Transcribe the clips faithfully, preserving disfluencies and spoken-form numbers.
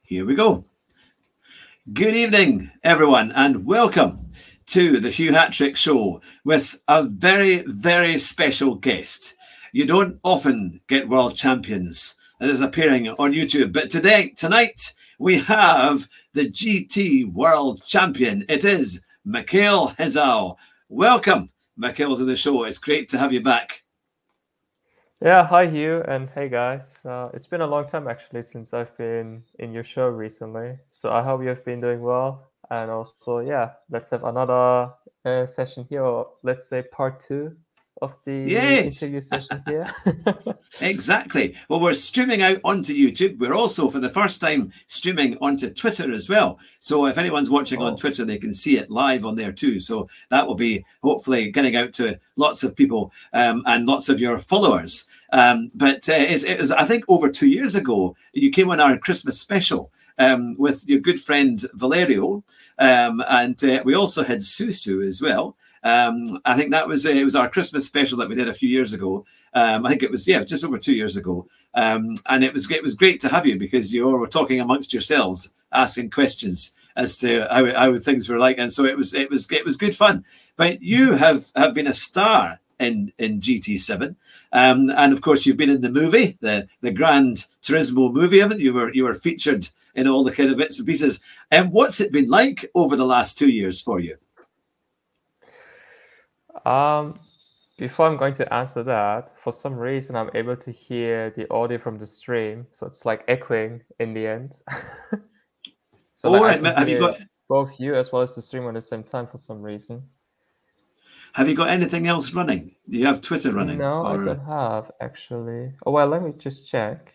Here we go. Good evening, everyone, and welcome to the Hugh Hattrick Show with a very, very special guest. You don't often get world champions that is appearing on YouTube, but today, tonight, we have the G T World Champion. It is Mikhail Hezau. Welcome, Mikhail, to the show. It's great to have you back. Yeah, hi Hugh, and hey guys. Uh, it's been a long time actually since I've been in your show recently. So I hope you've been doing well. And also, yeah, let's have another uh, session here, or let's say part two of the Yes. interview session here. Exactly. Well, we're streaming out onto YouTube. We're also, for the first time, streaming onto Twitter as well. So if anyone's watching Oh. on Twitter, they can see it live on there too. So that will be hopefully getting out to lots of people um, and lots of your followers. Um, but uh, it's, it was, I think, over two years ago, you came on our Christmas special um, with your good friend Valerio. Um, and uh, we also had Susu as well. Um, I think that was uh, it was our Christmas special that we did a few years ago. Um, I think it was yeah, just over two years ago, um, and it was it was great to have you because you all were talking amongst yourselves, asking questions as to how, how things were like, and so it was it was it was good fun. But you have have been a star in in G T seven, um, and of course you've been in the movie, the the Gran Turismo movie, haven't you? You were you were featured in all the kind of bits and pieces. And what's it been like over the last two years for you? Um, before I'm going to answer that, for some reason I'm able to hear the audio from the stream, so it's like echoing in the end. So Oh, that I right. can Have you hear got both you as well as the stream at the same time for some reason. have you got anything else running? Do you have Twitter running, No, I or don't have actually. Oh well, let me just check.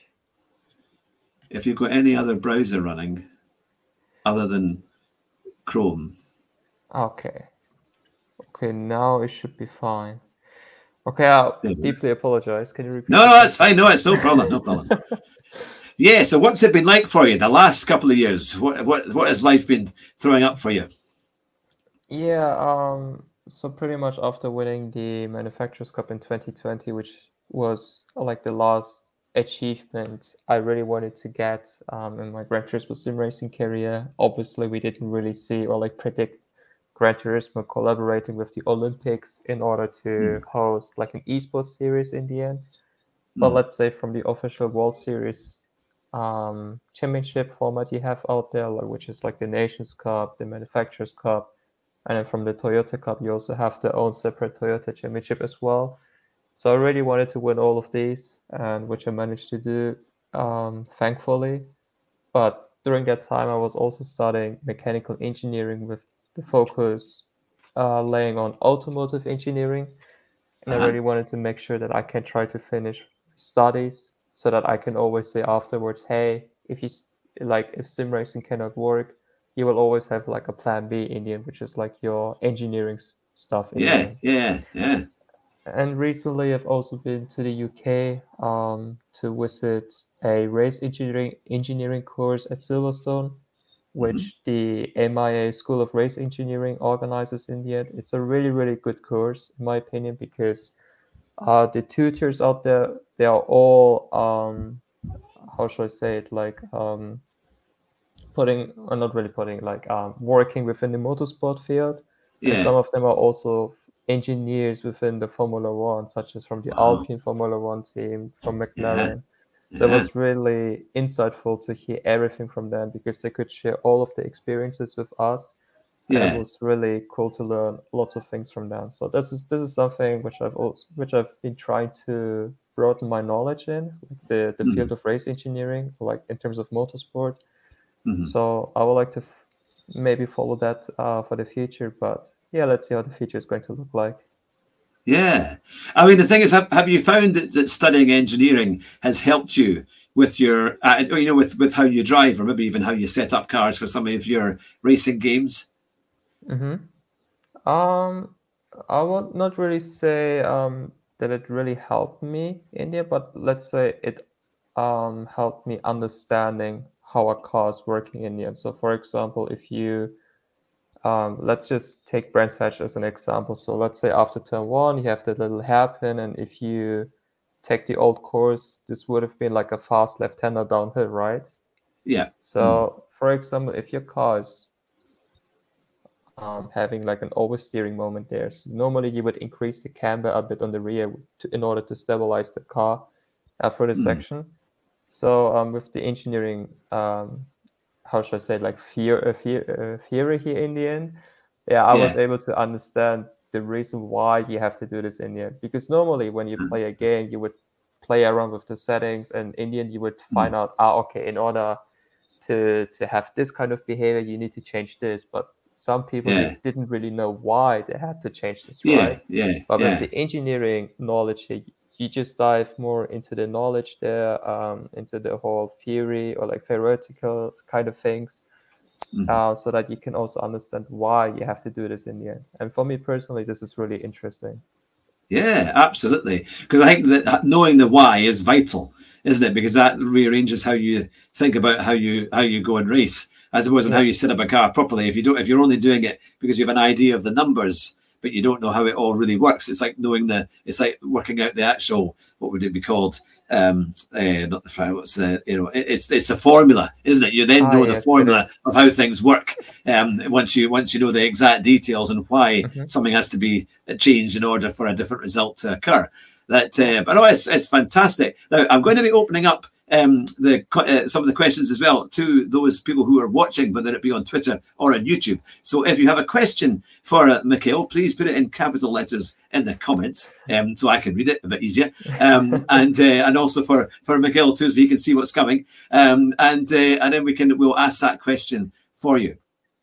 if you've got any other browser running other than Chrome? Okay. Okay, now it should be fine. Okay, I There we go. deeply apologize. Can you repeat No, the no, that's question? fine. No, it's no problem. No problem. Yeah. So, what's it been like for you the last couple of years? What what what has life been throwing up for you? Yeah, um, so pretty much after winning the Manufacturers Cup in twenty twenty, which was uh, like the last achievement I really wanted to get um, in my Gran Turismo sim racing career. Obviously, we didn't really see or like predict Gran Turismo collaborating with the Olympics in order to Mm, host like an esports series in the end. But mm, let's say from the official World Series um, championship format you have out there, like, which is like the Nations Cup, the Manufacturers Cup, and then from the Toyota Cup, you also have their own separate Toyota Championship as well. So I really wanted to win all of these, and which I managed to do, um, thankfully. But during that time, I was also studying mechanical engineering with the focus uh, laying on automotive engineering, and I uh-huh. really wanted to make sure that I can try to finish studies so that I can always say afterwards, hey, if you like, if sim racing cannot work, you will always have like a plan B in the end, which is like your engineering stuff in the Yeah, end. yeah, yeah. And recently, I've also been to the U K um, to visit a race engineering engineering course at Silverstone, Mm-hmm. which the M I A School of Race Engineering organizes in the end. It's a really, really good course, in my opinion, because uh, the tutors out there, they are all, um, how should I say it, like um, putting, or not really putting, like um, working within the motorsport field. And Yeah. some of them are also engineers within the Formula One, such as from the Oh, Alpine Formula One team, from yeah, McLaren. So it yeah, was really insightful to hear everything from them because they could share all of the experiences with us, and it yeah. was really cool to learn lots of things from them. So this is this is something which I've also which I've been trying to broaden my knowledge in, like the the Mm-hmm. field of race engineering, like in terms of motorsport. Mm-hmm. So I would like to f- maybe follow that uh, for the future, but yeah, let's see how the future is going to look like. Yeah. I mean, the thing is, have, have you found that, that studying engineering has helped you with your, uh, you know, with, with how you drive or maybe even how you set up cars for some of your racing games? Mm-hmm. Um, I would not really say um, that it really helped me in there, but let's say it um, helped me understanding how a car is working in there. So, for example, if you um, let's just take Brands Hatch as an example. So, let's say after turn one, you have the little hairpin, and if you take the old course, this would have been like a fast left-hander downhill, right? Yeah. So, mm. for example, if your car is um, having like an oversteering moment there, so normally you would increase the camber a bit on the rear to, in order to stabilize the car uh, for the mm. section. So um, with the engineering, um, how should I say, like fear, uh, fear, uh, theory here in the end, yeah, I yeah. was able to understand the reason why you have to do this in the end. Because normally when you mm. play a game, you would play around with the settings, and in the end you would find mm. out, ah, okay, in order to to have this kind of behavior, you need to change this. But some people yeah. they didn't really know why they had to change this, right? Yeah, yeah. But yeah. with the engineering knowledge here, you just dive more into the knowledge there, um, into the whole theory or like theoretical kind of things, mm-hmm. uh, so that you can also understand why you have to do this in the end. And for me personally, this is really interesting. Yeah, absolutely. Because I think that knowing the why is vital, isn't it? Because that rearranges how you think about how you how you go and race, I suppose, and yeah. how you set up a car properly. If you don't, if you're only doing it because you have an idea of the numbers, but you don't know how it all really works, it's like knowing the, it's like working out the actual, what would it be called? Um, uh, not the what's the, you know, it, it's it's the formula, isn't it? You then ah, know yes, the formula of how things work. Um, once you once you know the exact details and why mm-hmm. something has to be changed in order for a different result to occur. That, uh, but no, it's it's fantastic. Now I'm going to be opening up um, the uh, some of the questions as well to those people who are watching, whether it be on Twitter or on YouTube. So if you have a question for uh, Mikhail, please put it in capital letters in the comments, um, so I can read it a bit easier, um, and uh, and also for for Mikhail too, so you can see what's coming, um, and uh, and then we can we'll ask that question for you.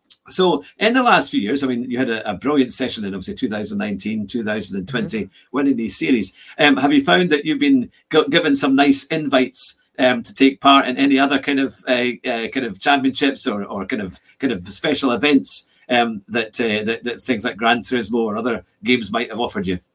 So in the last few years, I mean, you had a, a brilliant session in obviously two thousand nineteen, two thousand twenty, mm-hmm. winning these series. Um, have you found that you've been g- given some nice invites um, to take part in any other kind of uh, uh, kind of championships or, or kind of kind of special events um, that, uh, that that things like Gran Turismo or other games might have offered you?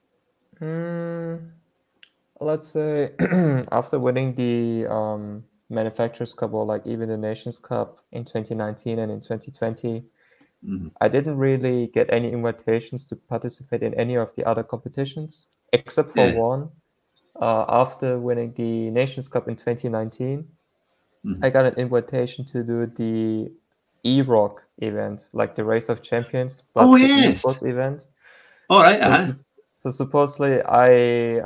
Mm, let's say after winning the um, Manufacturers Cup or like even the Nations Cup in twenty nineteen and in twenty twenty. Mm-hmm. I didn't really get any invitations to participate in any of the other competitions, except for yeah. one. Uh, after winning the Nations Cup in twenty nineteen, mm-hmm. I got an invitation to do the E-Rock event, like the Race of Champions, but oh, the yes. esports event. All right. So, uh-huh. so supposedly I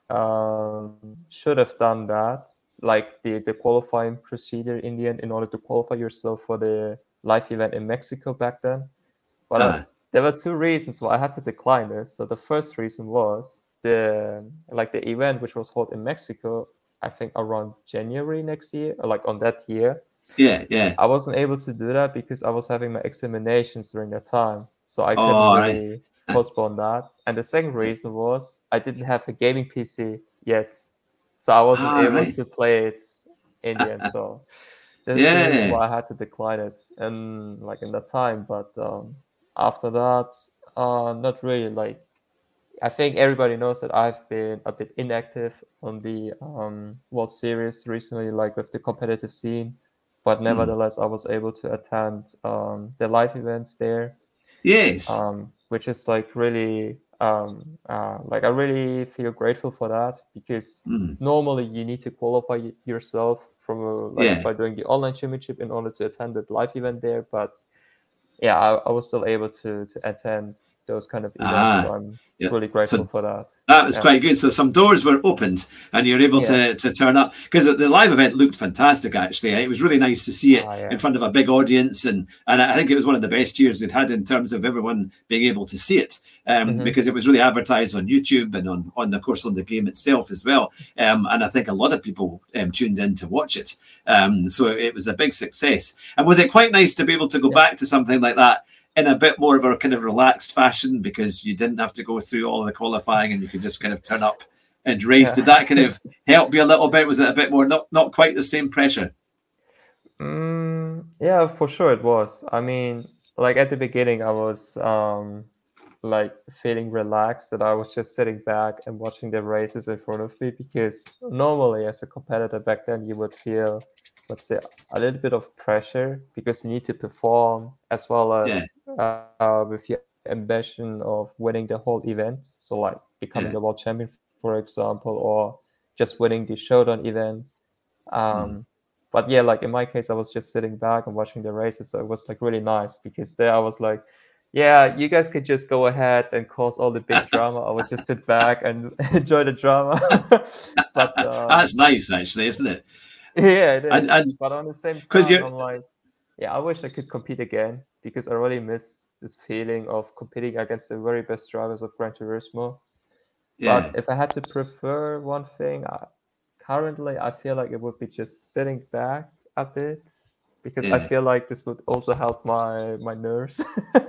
um, should have done that, like the, the qualifying procedure in the end, in order to qualify yourself for the live event in Mexico back then. But uh-huh. uh, there were two reasons why I had to decline this. So the first reason was the like the event which was held in Mexico, I think around January next year, or like on that year. Yeah, yeah. I wasn't able to do that because I was having my examinations during that time. So I couldn't oh, really right. postpone that. And the second reason was I didn't have a gaming P C yet. So I wasn't ah, able right. to play it in the end. So that's yeah. the reason why I had to decline it and like in that time. But um, after that, uh, not really. Like I think everybody knows that I've been a bit inactive on the um, World Series recently, like with the competitive scene. But nevertheless, mm. I was able to attend um, the live events there. Yes. Um, which is like really, um, uh, like I really feel grateful for that because mm. normally you need to qualify yourself from a, like yeah. by doing the online championship in order to attend the live event there. But yeah, I, I was still able to to attend those kind of events. Ah, so I'm yeah. really grateful so for that. That was yeah. quite good. So some doors were opened and you're able yeah. to, to turn up, because the live event looked fantastic, actually. It was really nice to see it ah, yeah. in front of a big audience. And, and I think it was one of the best years they'd had in terms of everyone being able to see it, um, mm-hmm. because it was really advertised on YouTube and on, on the course on the game itself as well. Um, and I think a lot of people um, tuned in to watch it. Um, so it was a big success. And was it quite nice to be able to go yeah. back to something like that in a bit more of a kind of relaxed fashion, because you didn't have to go through all the qualifying and you could just kind of turn up and race? Yeah. Did that kind of help you a little bit? Was it a bit more, not, not quite the same pressure? Mm, yeah, for sure it was. I mean, like at the beginning, I was um, like feeling relaxed, that I was just sitting back and watching the races in front of me, because normally as a competitor back then, you would feel, let's say, a little bit of pressure because you need to perform, as well as yeah. uh, with your ambition of winning the whole event. So like becoming yeah. the world champion, for example, or just winning the showdown event. Um, mm. but yeah, like in my case, I was just sitting back and watching the races, so it was like really nice because there I was like, yeah, you guys could just go ahead and cause all the big drama. I would just sit back and enjoy the drama. But um, That's nice, actually, isn't it? yeah, it And is. and But on the same because time, you're I'm like, yeah, I wish I could compete again because I really miss this feeling of competing against the very best drivers of Gran Turismo. But yeah. if I had to prefer one thing, I, currently I feel like it would be just sitting back a bit because I Yeah. feel like this would also help my my nerves.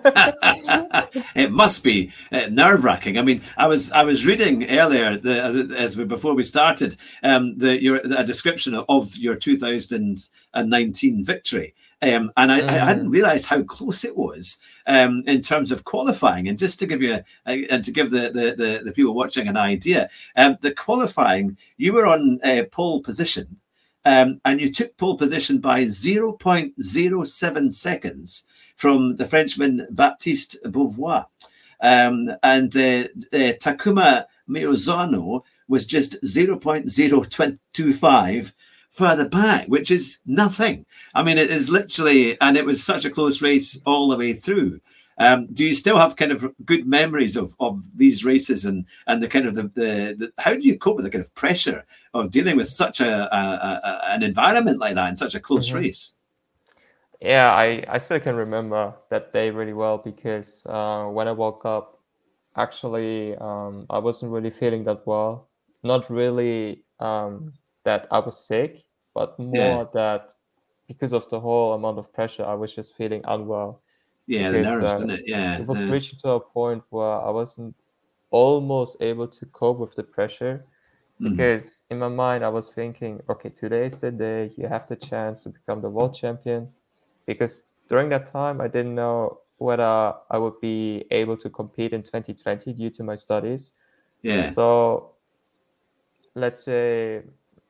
It must be uh, nerve wracking. I mean, I was I was reading earlier the, as, as we, before we started um, the your a description of, of your two thousand nineteen victory, um, and I, I hadn't Mm, realised how close it was um, in terms of qualifying. And just to give you a, a, and to give the, the the the people watching an idea, um, the qualifying you were on uh, pole position. Um, and you took pole position by zero point zero seven seconds from the Frenchman Baptiste Beauvois. Um, and uh, uh, Takuma Miyazano was just zero point zero two five further back, which is nothing. I mean, it is literally, and it was such a close race all the way through. Um, do you still have kind of good memories of, of these races and, and the kind of the, the, the how do you cope with the kind of pressure of dealing with such a, a, a an environment like that in such a close mhm. race? Yeah, I, I still can remember that day really well because uh, when I woke up, actually, um, I wasn't really feeling that well. Not really um, that I was sick, but Yeah, more that because of the whole amount of pressure, I was just feeling unwell yeah, the because nerves, uh, isn't it? Yeah, it was yeah. reaching to a point where I wasn't almost able to cope with the pressure. Mm, Because in my mind, I was thinking, okay, today is the day you have the chance to become the world champion. Because during that time, I didn't know whether I would be able to compete in twenty twenty due to my studies. yeah, So let's say,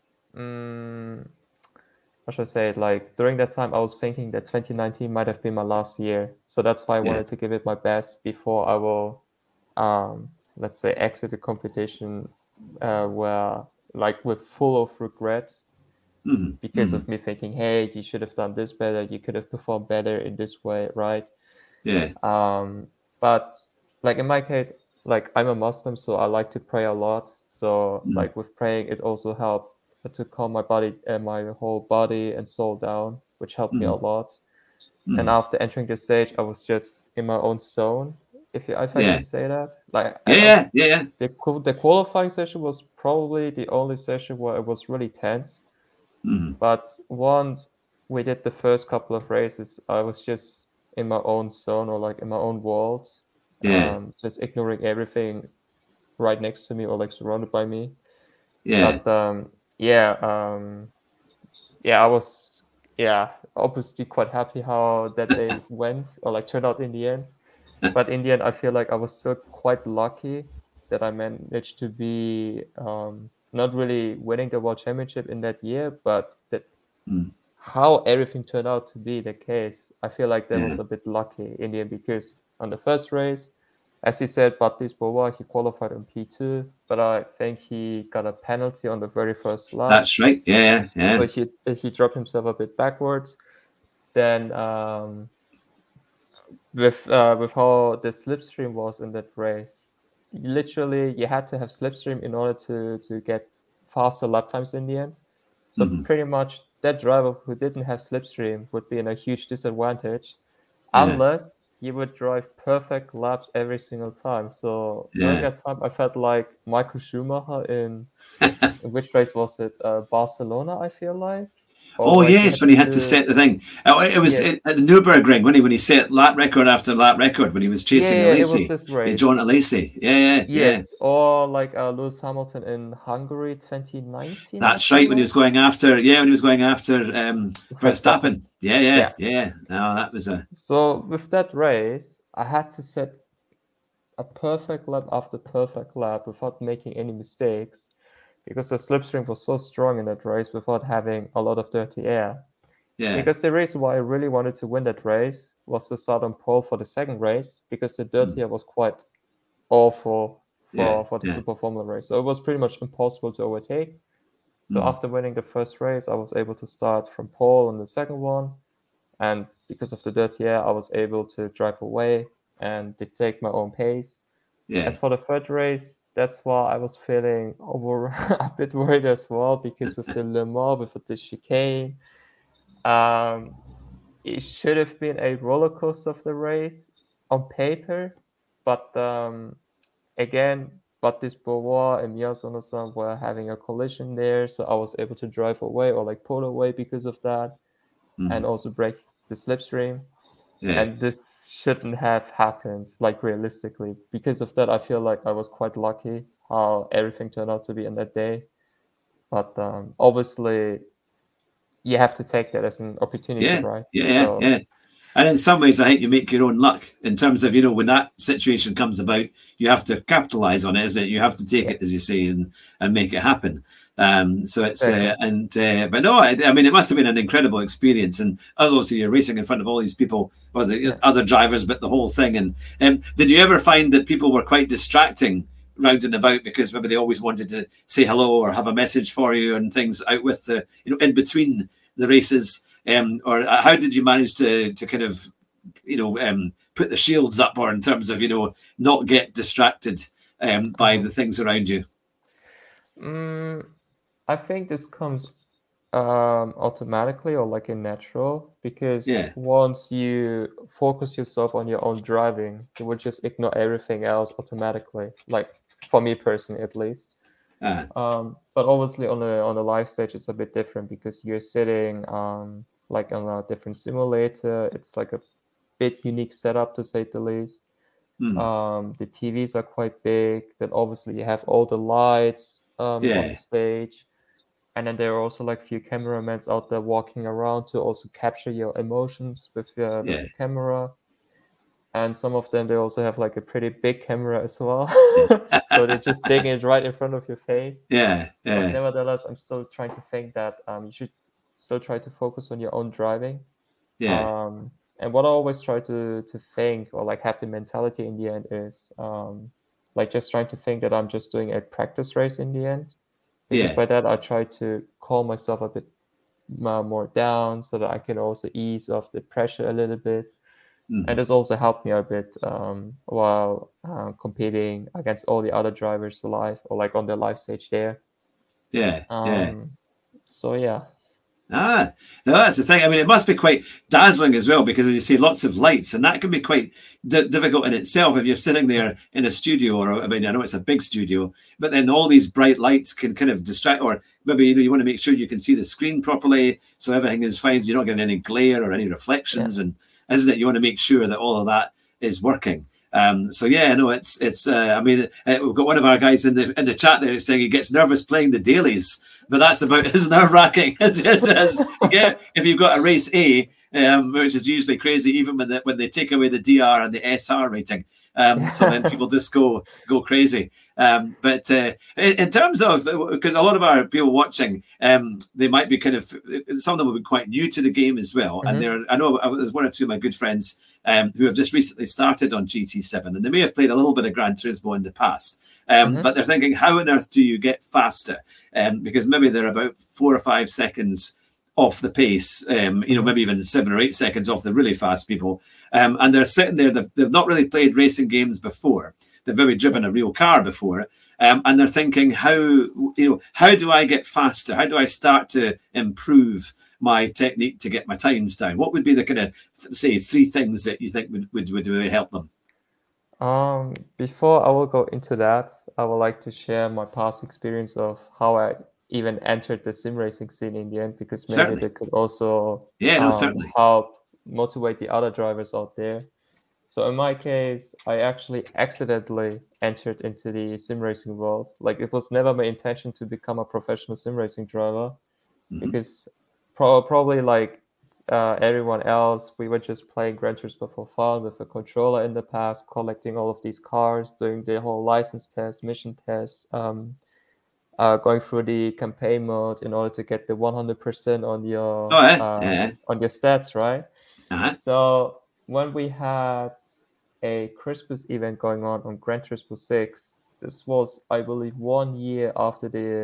um, how should I say it? Like during that time, I was thinking that twenty nineteen might have been my last year. So that's why I yeah. wanted to give it my best before I will, um, let's say, exit the competition uh, where like with full of regrets Mm, because mm, of me thinking, hey, you should have done this better, you could have performed better in this way, right? yeah, Um, but like in my case, like I'm a Muslim, so I like to pray a lot. So mm, like with praying, it also helped to calm my body and my whole body and soul down, which helped me a mm, lot. And mm. after entering the stage, I was just in my own zone, if you, if I Yeah, can say that. Like yeah, I don't. yeah, yeah, yeah. The the qualifying session was probably the only session where it was really tense. Mm, But once we did the first couple of races, I was just in my own zone or like in my own world, yeah, um, just ignoring everything right next to me or like surrounded by me. yeah, But um, yeah, um, yeah, I was yeah obviously quite happy how that day went or like turned out in the end. But in the end, I feel like I was still quite lucky that I managed to be um, not really winning the world championship in that year, but that mm, how everything turned out to be the case, I feel like that yeah. was a bit lucky in the end because on the first race, as you said, Baptiste Beauvois, he qualified on P two, but I think he got a penalty on the very first lap. That's right. Yeah, yeah. So he he dropped himself a bit backwards. Then um, with uh, with how the slipstream was in that race, literally you had to have slipstream in order to to get faster lap times in the end. So Hmm. pretty much that driver who didn't have slipstream would be in a huge disadvantage Yeah, unless he would drive perfect laps every single time. So during yeah. that time, I felt like Michael Schumacher in, in which race was it? Uh, Barcelona, I feel like. Or Oh where he yes, had when to he had to do, set the thing. Oh, it was at yes. the Nürburgring, when he when he set lap record after lap record when he was Yeah, chasing yeah, it was Alesi, this uh, John race. Alesi. Yeah, yeah, yeah. Yes, or like uh, Lewis Hamilton in Hungary twenty nineteen, I That's feel right. When he was like. going after, yeah, when he was going after um, Verstappen. Verstappen. Yeah, yeah, Yeah. yeah. No, that was a So with that race, I had to set a perfect lap after perfect lap without making any mistakes because the slipstream was so strong in that race without having a lot of dirty air. yeah, Because the reason why I really wanted to win that race was to start on pole for the second race because the dirty mm, air was quite awful yeah, for, for the yeah, Super Formula race. So it was pretty much impossible to overtake. So Mm. after winning the first race, I was able to start from pole on the second one. And because of the dirty air, I was able to drive away and dictate my own pace. Yeah. As for the third race, that's why I was feeling over a bit worried as well, because with the Le Mans, with the chicane, um, it should have been a roller coaster of the race on paper, but um, again, Baptiste Beauvoir and Mia Sonosan were having a collision there, so I was able to drive away or like pull away because of that, Mm. and also break the slipstream. Yeah. And this shouldn't have happened, like realistically. Because of that, I feel like I was quite lucky how everything turned out to be on that day. But um, obviously, you have to take that as an opportunity, Yeah. right? Yeah. Yeah. So Yeah. And in some ways, I think you make your own luck in terms of, you know, when that situation comes about, you have to capitalize on it, isn't it? You have to take yeah, it, as you say, and, and make it happen. Um, so it's, uh, exactly. and, uh, but no, I, I mean, it must have been an incredible experience. And obviously, you're racing in front of all these people, or the Yeah. other drivers, but the whole thing. And um, did you ever find that people were quite distracting round and about because maybe they always wanted to say hello or have a message for you and things out with the, you know, in between the races? Um, or how did you manage to to kind of, you know, um, put the shields up, or in terms of, you know, not get distracted um, by Mhm. the things around you? Mm, I think this comes um, automatically or like a natural, because Yeah. once you focus yourself on your own driving, you would just ignore everything else automatically. Like for me personally, at least. Uh, Um, but obviously on the on the live stage, it's a bit different because you're sitting um, like on a different simulator. It's like a bit unique setup to say the least. mm, Um, the T Vs are quite big. Then obviously you have all the lights um, on yeah. the stage, and then there are also like few cameramans out there walking around to also capture your emotions with your with Yeah. the camera. And some of them, they also have like a pretty big camera as well, Yeah. so they're just taking it right in front of your face. Yeah. But Yeah. nevertheless, I'm still trying to think that um, you should still try to focus on your own driving. Yeah. Um, and what I always try to to think or like have the mentality in the end is um, like just trying to think that I'm just doing a practice race in the end, because Yeah. by that I try to calm myself a bit uh, more down so that I can also ease off the pressure a little bit. And Mhm. this also helped me a bit um, while uh, competing against all the other drivers live or like on the live stage there. Yeah. Yeah. Um, so yeah, Ah, no, that's the thing. I mean, it must be quite dazzling as well, because as you see, lots of lights, and that can be quite di- difficult in itself if you're sitting there in a studio, or I mean, I know it's a big studio, but then all these bright lights can kind of distract, or maybe, you know, you want to make sure you can see the screen properly, so everything is fine, so you're not getting any glare or any yeah. reflections, and isn't it? You want to make sure that all of that is working. Um, so yeah, no, it's it's. Uh, I mean, uh, we've got one of our guys in the in the chat there saying he gets nervous playing the dailies, but that's about as nerve wracking as it is. Yeah, if you've got a race A, um, which is usually crazy, even when they, when they take away the D R and the S R rating. Um, so then people just go go crazy. Um, but uh, in, in terms of, because a lot of our people watching, um, they might be kind of, some of them will be quite new to the game as well. And Mm-hmm. they're, I know there's one or two of my good friends um, who have just recently started on G T seven, and they may have played a little bit of Gran Turismo in the past. Um, Mm-hmm. but they're thinking, how on earth do you get faster? Um, because maybe they're about four or five seconds off the pace, um, you know, Mm-hmm. maybe even seven or eight seconds off the really fast people. Um, and they're sitting there, they've, they've not really played racing games before. They've maybe driven a real car before. Um, and they're thinking, how, you know, how do I get faster? How do I start to improve my technique to get my times down? What would be the kind of, say, three things that you think would, would, would really help them? Um, before I will go into that, I would like to share my past experience of how I even entered the sim racing scene in the end, because maybe Certainly. they could also Yeah, no, um, certainly. help motivate the other drivers out there. So in my case, I actually accidentally entered into the sim racing world. Like it was never my intention to become a professional sim racing driver, Mm-hmm. because pro- probably like uh, everyone else, we were just playing Gran Turismo for fun with a controller in the past, collecting all of these cars, doing the whole license test, mission test, um, uh, going through the campaign mode in order to get the one hundred percent on your Oh, yeah, yeah. um, on your stats, right? Uh-huh. So when we had a Christmas event going on on Gran Turismo six, this was, I believe, one year after the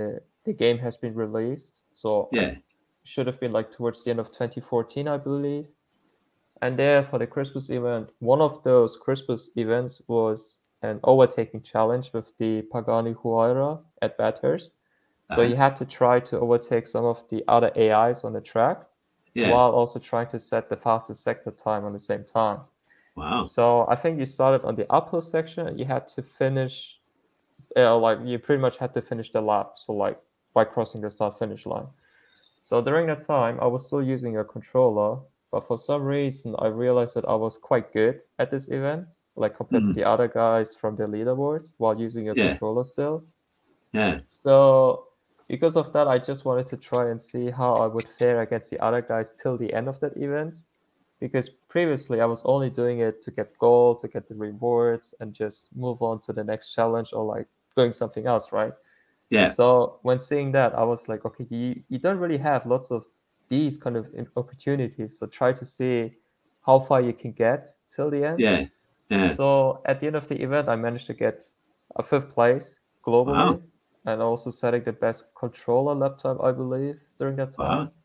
the game has been released. So Yeah. it should have been like towards the end of twenty fourteen, I believe. And there for the Christmas event, one of those Christmas events was an overtaking challenge with the Pagani Huayra at Bathurst. So Uh-huh. he had to try to overtake some of the other A Is on the track Yeah. while also trying to set the fastest sector time on the same time. Wow. So I think you started on the uphill section and you had to finish, uh, like you pretty much had to finish the lap. So like by crossing the start finish line. So during that time, I was still using a controller, but for some reason, I realized that I was quite good at this event, like compared to Mhm. the other guys from the leaderboards, while using a Yeah. controller still. Yeah. So because of that, I just wanted to try and see how I would fare against the other guys till the end of that event. Because previously, I was only doing it to get gold, to get the rewards, and just move on to the next challenge or like doing something else, right? Yeah. So when seeing that, I was like, okay, you, you don't really have lots of these kind of in- opportunities. So try to see how far you can get till the end. Yeah. Yeah. So at the end of the event, I managed to get a fifth place globally Wow. and also setting the best controller lap time, I believe, during that Wow. time.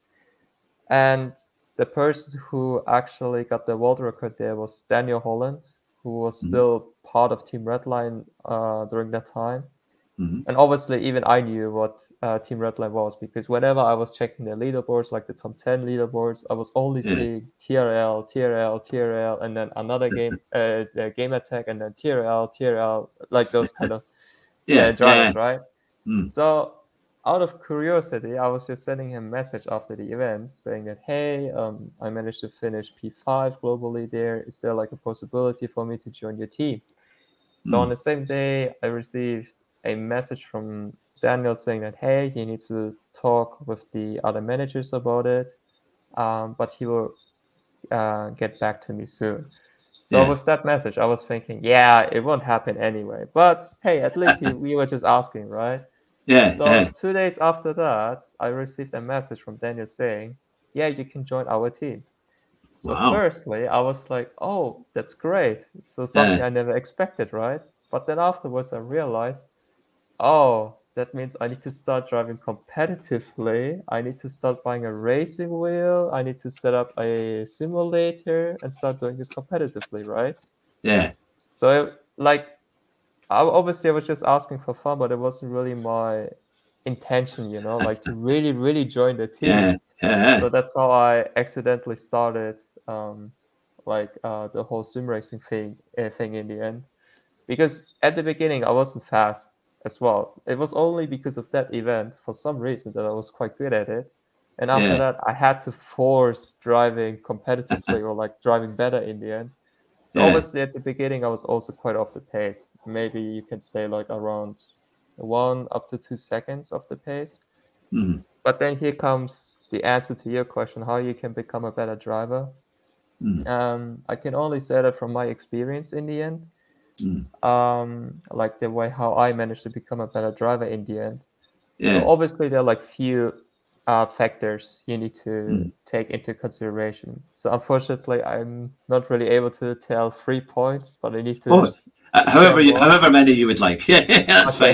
And the person who actually got the world record there was Daniel Holland, who was Mhm. still part of Team Redline uh, during that time. Mhm. And obviously, even I knew what uh, Team Redline was because whenever I was checking the leaderboards, like the top ten leaderboards, I was only Yeah. seeing T R L, T R L, T R L, and then another game, uh, the game attack, and then T R L, T R L, like those kind of Yeah. uh, drivers, Yeah. right? Mm. So, out of curiosity, I was just sending him a message after the event saying that, hey, um, I managed to finish P five globally there. Is there like a possibility for me to join your team? So on Mm. the same day, I received a message from Daniel saying that, hey, he needs to talk with the other managers about it, um, but he will uh, get back to me soon. So Yeah. with that message, I was thinking, yeah, it won't happen anyway. But hey, at least he, we were just asking, right? Yeah. So Yeah. two days after that, I received a message from Daniel saying, yeah, you can join our team. So Wow. firstly, I was like, oh, that's great. So something Yeah. I never expected, right? But then afterwards, I realized, oh, that means I need to start driving competitively. I need to start buying a racing wheel. I need to set up a simulator and start doing this competitively, right? Yeah. So, like, I, obviously, I was just asking for fun, but it wasn't really my intention, you know, like to really, really join the Yeah. team. Yeah. So that's how I accidentally started, um, like uh, the whole sim racing thing, uh, thing in the end. Because at the beginning, I wasn't fast as well. It was only because of that event, for some reason, that I was quite good at it. And after Yeah. that, I had to force driving competitively or like driving better in the end. So Yeah. obviously, at the beginning, I was also quite off the pace. Maybe you can say like around one up to two seconds of the pace. Mm. But then here comes the answer to your question: how you can become a better driver. Mm. Um, I can only say that from my experience in the end. Mm. Um, like the way how I managed to become a better driver in the end. So Yeah. obviously there are like few uh, factors you need to Mm. take into consideration. So unfortunately, I'm not really able to tell three points, but I need to Oh, sh- uh, share however you, more. however many you would like. Yeah. Yeah, that's Okay. fine.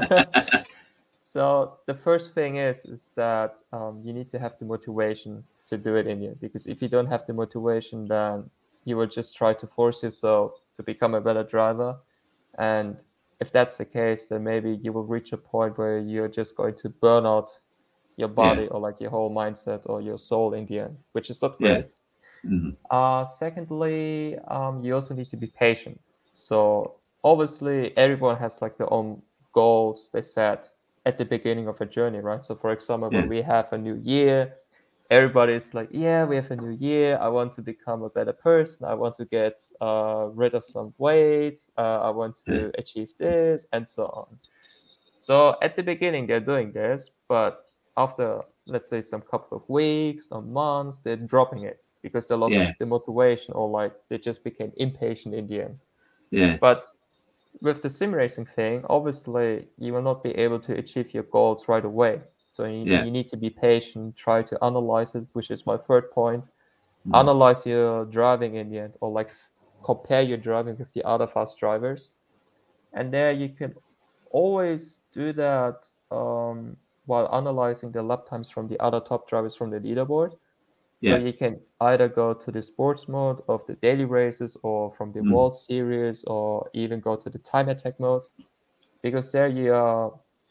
So the first thing is is that um, you need to have the motivation to do it in you, because if you don't have the motivation, then you will just try to force yourself to become a better driver. And if that's the case, then maybe you will reach a point where you're just going to burn out your Yeah. body or like your whole mindset or your soul in the end, which is not Yeah. great. Mm. Uh, secondly, um, you also need to be patient. So obviously, everyone has like their own goals they set at the beginning of a journey, right? So for example, Yeah. when we have a new year, everybody's like, yeah, we have a new year. I want to become a better person. I want to get uh, rid of some weight. Uh, I want Yeah. to achieve this, and so on. So at the beginning, they're doing this, but after, let's say, some couple of weeks or months, they're dropping it because they lost Yeah. the motivation or like they just became impatient in the end. Yeah. But with the sim racing thing, obviously, you will not be able to achieve your goals right away. So you, Yeah. you need to be patient, try to analyze it, which is my third point. Mm. Analyze your driving in the end, or like compare your driving with the other fast drivers. And there you can always do that um, while analyzing the lap times from the other top drivers from the leaderboard. Yeah. So you can either go to the sports mode of the daily races or from the Mm. World Series, or even go to the time attack mode, because there you are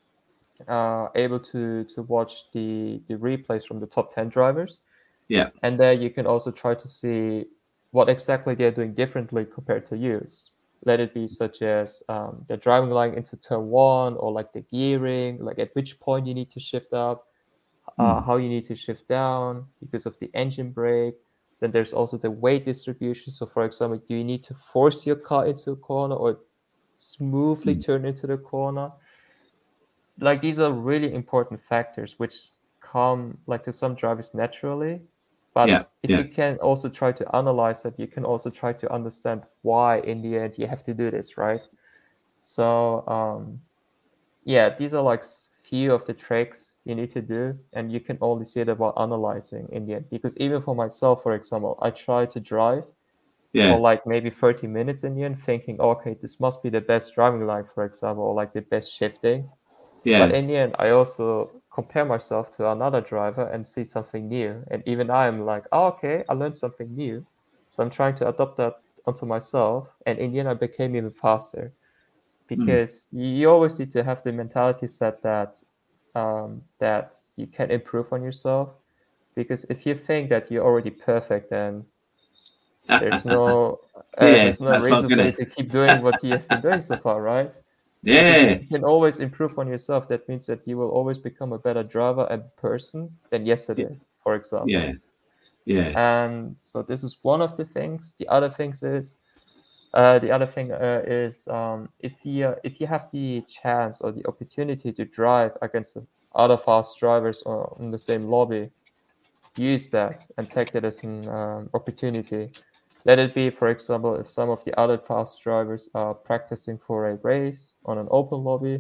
uh, able to to watch the the replays from the top ten drivers. Yeah. And there you can also try to see what exactly they're doing differently compared to you. Let it be such as um, the driving line into turn one, or like the gearing, like at which point you need to shift up, uh, Mm. how you need to shift down because of the engine brake. Then there's also the weight distribution. So for example, do you need to force your car into a corner or smoothly Mm. turn into the corner? Like these are really important factors which come like to some drivers naturally. But Yeah. if Yeah. you can also try to analyze it, you can also try to understand why in the end you have to do this, right? So um, yeah, these are like s- few of the tricks you need to do, and you can only see it about analyzing in the end. Because even for myself, for example, I try to drive Yeah. for like maybe thirty minutes in the end, thinking, okay, this must be the best driving line, for example, or like the best shifting. But Yeah. in the end, I also compare myself to another driver and see something new. And even I'm like, oh, okay, I learned something new. So I'm trying to adopt that onto myself. And in the end, I became even faster, Mm. because you always need to have the mentality set that um, that you can improve on yourself. Because if you think that you're already perfect, then there's no uh, Yeah. there's no That's not reason for gonna. you to keep doing what you have been doing so far, right? Because if Yeah. you can always improve on yourself, that means that you will always become a better driver and person than yesterday, for example. Yeah. Yeah. And so this is one of the things. The other things is uh, the other thing uh, is um, if you if you have the chance or the opportunity to drive against other fast drivers or in the same lobby, use that and take that as an um, opportunity. Let it be, for example, if some of the other fast drivers are practicing for a race on an open lobby,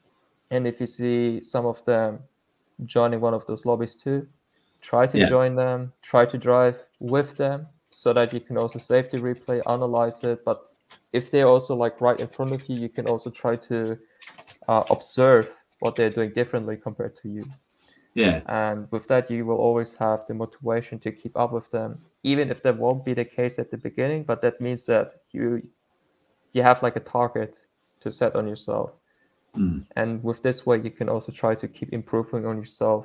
and if you see some of them joining one of those lobbies too, try to Yeah. join them, try to drive with them so that you can also save the replay, analyze it. But if they're also like right in front of you, you can also try to uh, observe what they're doing differently compared to you. Yeah. And with that, you will always have the motivation to keep up with them, even if that won't be the case at the beginning. But that means that you you have like a target to set on yourself. Mm. And with this way, you can also try to keep improving on yourself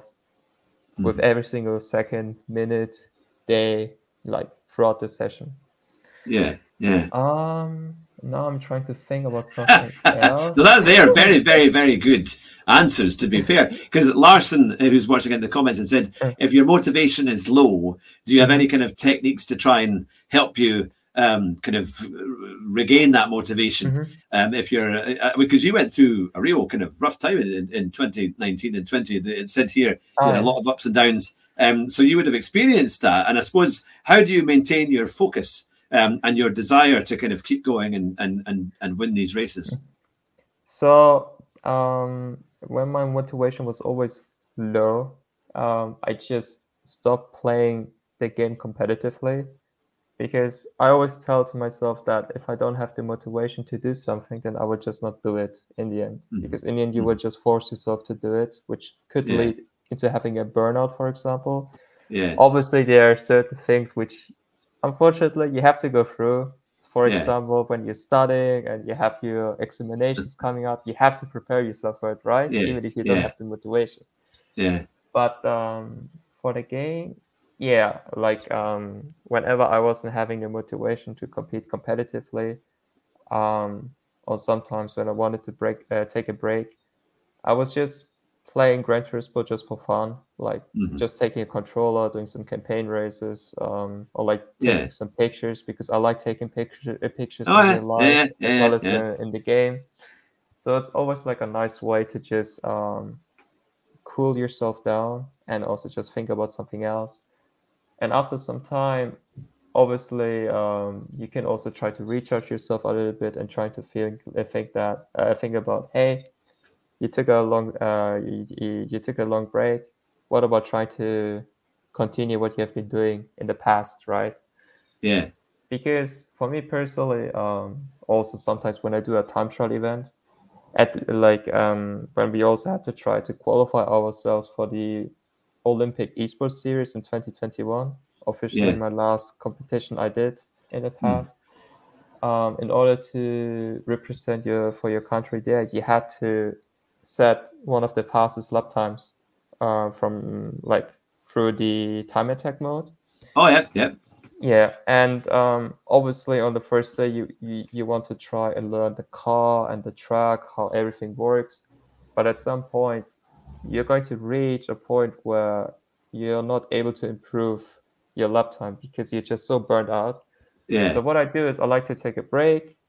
with Mm. every single second, minute, day, like throughout the session. Yeah. Yeah. Um, now I'm trying to think about something No, else. that they are very, very, very good answers, to be fair. Because Larson, who's watching in the comments, and said, if your motivation is low, do you have Mhm. any kind of techniques to try and help you um, kind of regain that motivation? Mhm. Um, if you're, uh, because you went through a real kind of rough time in, in twenty nineteen and twenty, it said here you Oh, had a yeah. lot of ups and downs. Um, so you would have experienced that. And I suppose, how do you maintain your focus um, and your desire to kind of keep going and, and, and, and win these races? So, um, when my motivation was always low, um, I just stopped playing the game competitively, because I always tell to myself that if I don't have the motivation to do something, then I would just not do it in the end. Mhm. Because in the end, you Mhm. would just force yourself to do it, which could Yeah. lead into having a burnout, for example. Yeah. Obviously, there are certain things which, unfortunately, you have to go through. For Yeah. example, when you're studying and you have your examinations coming up, you have to prepare yourself for it, right? Yeah. Even if you don't Yeah. have the motivation. Yeah. But um, for the game, yeah, like um, whenever I wasn't having the motivation to compete competitively, um, or sometimes when I wanted to break, uh, take a break, I was just playing Gran Turismo just for fun, like Mhm. just taking a controller, doing some campaign races, um, or like Yeah. taking some pictures, because I like taking picture, uh, pictures Oh in yeah. real life Yeah. as Yeah. well as Yeah. uh, in the game. So it's always like a nice way to just um, cool yourself down and also just think about something else. And after some time, obviously, um, you can also try to recharge yourself a little bit and try to think, uh, think that, uh, think about, hey, you took a long, uh, you, you, you took a long break. What about trying to continue what you have been doing in the past, right? Yeah. Because for me personally, um, also sometimes when I do a time trial event, at like um, when we also had to try to qualify ourselves for the Olympic esports series in twenty twenty-one. Officially, Yeah. my last competition I did in the Mm. past. Um, in order to represent your for your country there, you had to set one of the fastest lap times uh, from like through the time attack mode. Oh, yep, yep. Yeah, and um, obviously on the first day you, you you want to try and learn the car and the track, how everything works. But at some point, you're going to reach a point where you're not able to improve your lap time because you're just so burned out. So Yeah. what I do is I like to take a break,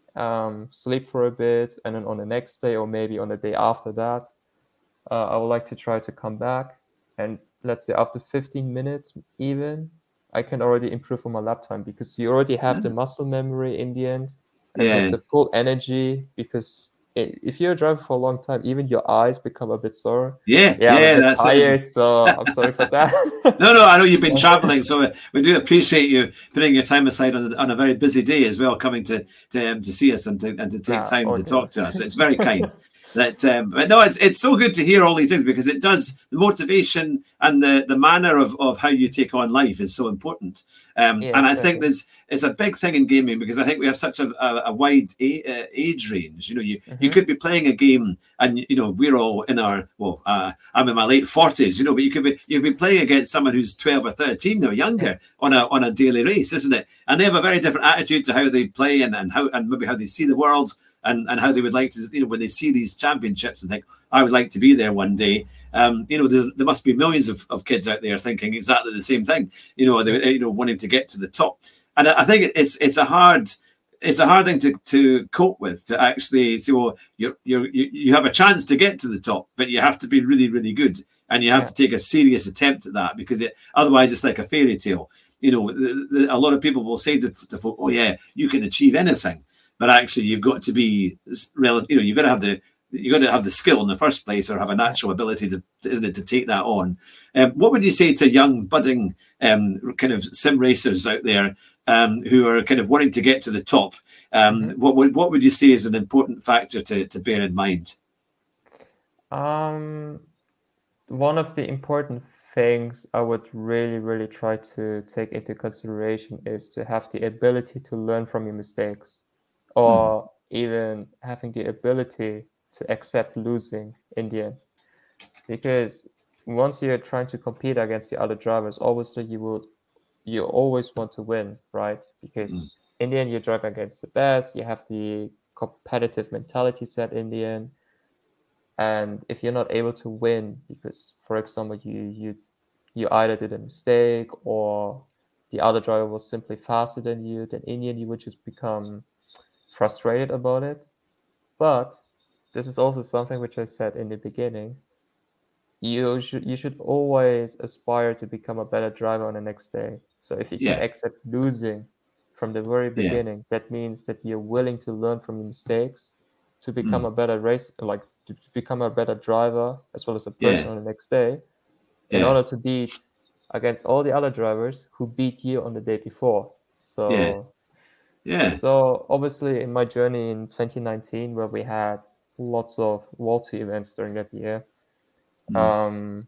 um, sleep for a bit, and then on the next day or maybe on the day after that, uh, I would like to try to come back. And let's say after fifteen minutes, even, I can already improve on my lap time because you already have the muscle memory in the end and with Yeah. the full energy. Because i- if you're driving for a long time, even your eyes become a bit sore. Yeah. Yeah, I'm a Yeah. bit That's it. tired, so I'm sorry for that. No, no, I know you've been travelling, so we do appreciate you putting your time aside on, on a very busy day as well, coming to to, um, to see us and to and to take Nah, time all to good. talk to us. It's very kind. That, um, but no, it's it's so good to hear all these things because it does the motivation and the the manner of, of how you take on life is so important. Um, Yeah, and I think exactly. there's it's a big thing in gaming because I think we have such a, a, a wide a, uh, age range. You know, you you hmm could be playing a game and you know we're all in our well, uh, I'm in my late forties. You know, but you could be you could be playing against someone who's twelve or thirteen or Yeah, younger on a on a daily race, isn't it? And they have a very different attitude to how they play and, and how and maybe how they see the world and, and how they would like to, you know, when they see these championships and think, I would like to be there one day. Um, you know, there, there must be millions of, of kids out there thinking exactly the same thing. You know, yeah, they, you know, wanting to get to the top. And I think it's it's a hard it's a hard thing to, to cope with to actually say, well, you're, you're, you you have a chance to get to the top, but you have to be really, really good. And you have yeah, to take a serious attempt at that because it, otherwise it's like a fairy tale. You know, the, the, a lot of people will say to, to folk, oh, yeah, you can achieve anything. But actually, you've got to be, relative. You know, you've got to have the you got to have the skill in the first place, or have a yeah. natural ability to, isn't it, to take that on. Um, what would you say to young budding um, kind of sim racers out there um, who are kind of wanting to get to the top? Um, hmm what would what would you say is an important factor to to bear in mind? Um, one of the important things I would really, really try to take into consideration is to have the ability to learn from your mistakes, Hmm. or even having the ability to accept losing in the end. Because once you're trying to compete against the other drivers, obviously you will you always want to win, right? Hmm. Because in the end you drive against the best, you have the competitive mentality set in the end. And if you're not able to win because, for example, you you you either did a mistake or the other driver was simply faster than you, then in the end you would just become frustrated about it. But this is also something which I said in the beginning. You should you should always aspire to become a better driver on the next day. So if you can Yeah, accept losing from the very yeah, beginning, that means that you're willing to learn from your mistakes to become mm, a better race, like to become a better driver as well as a yeah, person on the next day, in yeah, order to beat against all the other drivers who beat you on the day before. yeah, So yeah, so obviously in my journey in twenty nineteen, where we had lots of World Tour events during that year, mm, um,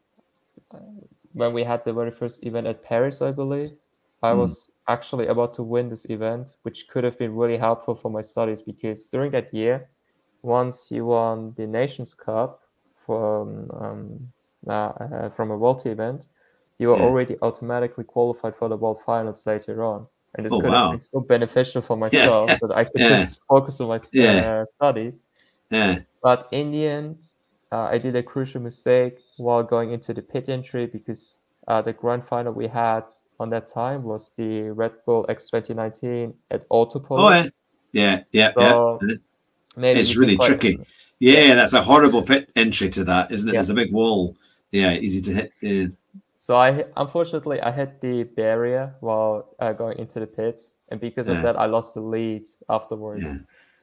when we had the very first event at Paris, I believe, I mm, was actually about to win this event, which could have been really helpful for my studies because during that year, once you won the Nations Cup from um, uh, uh, from a World Tour event, you were yeah. already automatically qualified for the World Finals later on. And this Oh could have been wow. so beneficial for Yeah, myself that I could yeah, just focus on my yeah, uh, studies. yeah, But in the end, uh, I did a crucial mistake while going into the pit entry because uh, the grand final we had on that time was the Red Bull X twenty nineteen at oh yeah, Autopolis. yeah, yeah, yeah. So maybe It's you can really quite, tricky. yeah, Yeah, that's a horrible pit entry to that, isn't it? yeah. There's a big wall. Yeah, easy to hit. Yeah, So I unfortunately I hit the barrier while uh, going into the pits, and because of yeah, that I lost the lead afterwards. yeah,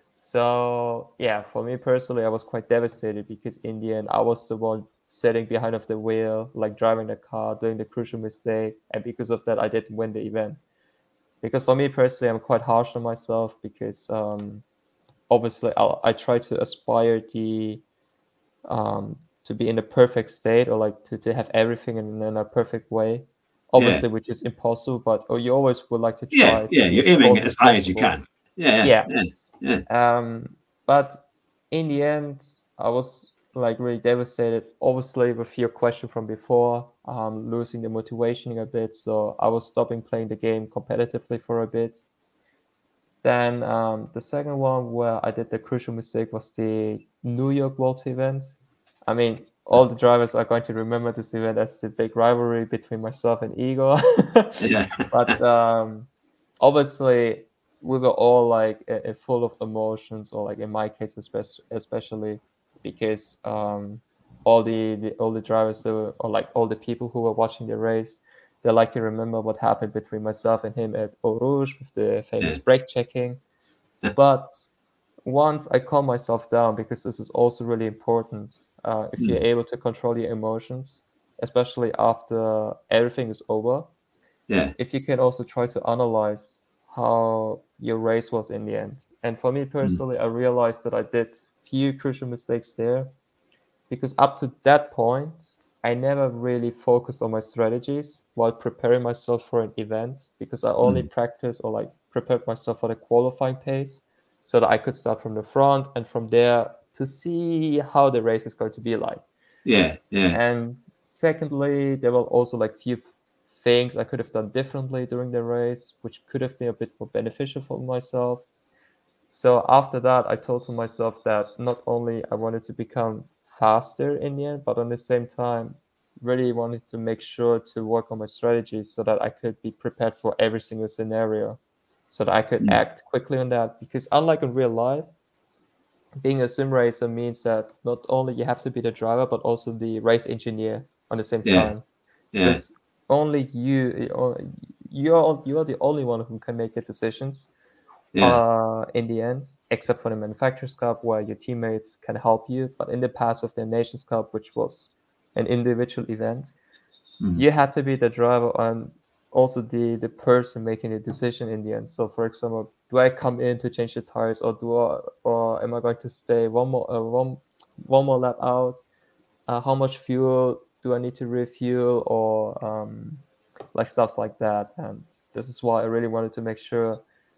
So yeah, for me personally, I was quite devastated because in the end, I was the one sitting behind of the wheel, like driving the car, doing the crucial mistake, and because of that, I didn't win the event. Because for me personally, I'm quite harsh on myself because um, obviously I'll, I try to aspire the um, to be in a perfect state, or like to, to have everything in, in a perfect way. Obviously, yeah. Which is impossible, but or you always would like to try. Yeah, to yeah, you're aiming as high as you can. Yeah, yeah, yeah. yeah. Um, but in the end, I was like really devastated. Obviously, with your question from before, um, losing the motivation a bit, so I was stopping playing the game competitively for a bit. Then um, the second one where I did the crucial mistake was the New York World event. I mean, all the drivers are going to remember this event as the big rivalry between myself and Igor. Yeah. But um, obviously, we were all like a, a full of emotions, or like in my case, especially, especially because um, all the, the all the drivers, were, or like all the people who were watching the race, they like to remember what happened between myself and him at Eau Rouge with the famous Yeah. brake checking. But once I calm myself down, because this is also really important, uh, if mm. you're able to control your emotions, especially after everything is over, yeah. if you can also try to analyze how your race was in the end. And for me personally, mm. I realized that I did few crucial mistakes there, because up to that point, I never really focused on my strategies while preparing myself for an event, because I only mm. practiced or like prepared myself for the qualifying pace, so that I could start from the front and from there to see how the race is going to be like. Yeah, yeah. And secondly, there were also like few things I could have done differently during the race, which could have been a bit more beneficial for myself. So after that, I told to myself that not only I wanted to become faster in the end, but at the same time, really wanted to make sure to work on my strategies so that I could be prepared for every single scenario, so that I could mm. act quickly on that. Because unlike in real life, being a sim racer means that not only you have to be the driver, but also the race engineer on the same yeah. time. Yeah. Because only you, you're, you're the only one who can make the decisions. Yeah. Uh, in the end, except for the Manufacturers Cup, where your teammates can help you. But in the past with the Nations Cup, which was an individual event, mm. you had to be the driver and also the, the person making the decision in the end. So, for example, do I come in to change the tires, or do I, or am I going to stay one more uh, one one more lap out? Uh, how much fuel do I need to refuel, or um, like stuff like that? And this is why I really wanted to make sure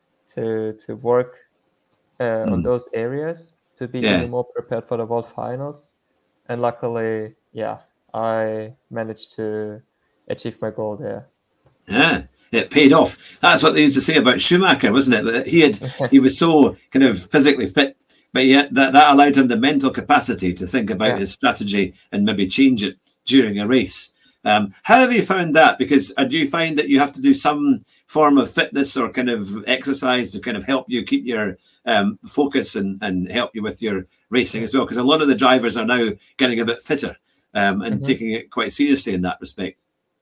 to to work uh, mm. on those areas to be yeah. even more prepared for the World Finals. And luckily, yeah, I managed to achieve my goal there. Yeah, it paid off. That's what they used to say about Schumacher, wasn't it? That he had he was so kind of physically fit, but yet that, that allowed him the mental capacity to think about yeah. his strategy and maybe change it during a race. Um, how have you found that? Because uh, do you find that you have to do some form of fitness or kind of exercise to kind of help you keep your um, focus and, and help you with your racing as well? Because a lot of the drivers are now getting a bit fitter um, and mm-hmm. taking it quite seriously in that respect.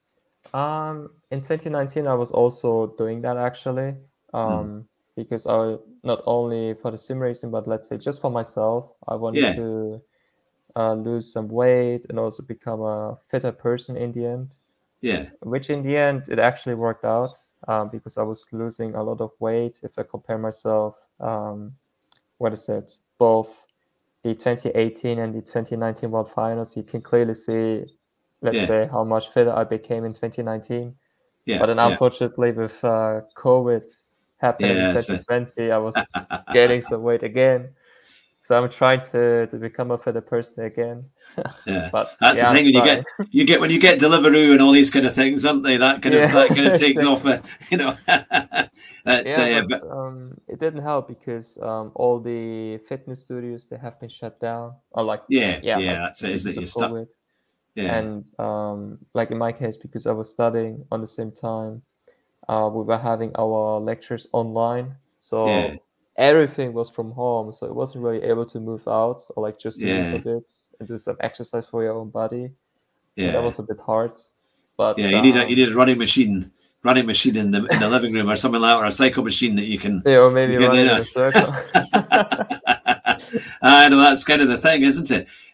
Um, in twenty nineteen, I was also doing that actually, um, mm. because I not only for the sim racing, but let's say just for myself, I wanted yeah. to uh, lose some weight and also become a fitter person in the end. Yeah. Which in the end, it actually worked out um, because I was losing a lot of weight. If I compare myself, um, what is it, both the twenty eighteen and the twenty nineteen World Finals, you can clearly see, let's yeah. say, how much fitter I became in twenty nineteen. Yeah, but then unfortunately yeah. with uh, COVID happening yeah, in twenty twenty, so... I was gaining some weight again. So I'm trying to, to become a fitter person again. Yeah, but that's yeah, the thing when you get you get when you get Deliveroo and all these kind of things, aren't they? That kind of yeah, that kind of takes exactly. off, a, you know. But, yeah, uh, but, but um, it didn't help because um, all the fitness studios, they have been shut down. Or like yeah, yeah, yeah, like, that's it, isn't it? You're stuck. Yeah. And um, like in my case, because I was studying on the same time, uh, we were having our lectures online. So yeah. everything was from home. So it wasn't really able to move out or like just to yeah. move a bit and do some exercise for your own body. Yeah. So that was a bit hard. But yeah, you um, need a you need a running machine, running machine in the in the living room or something like that, or a cycle machine that you can. Yeah, or maybe running in a circle. I know that's kind of the thing, isn't it?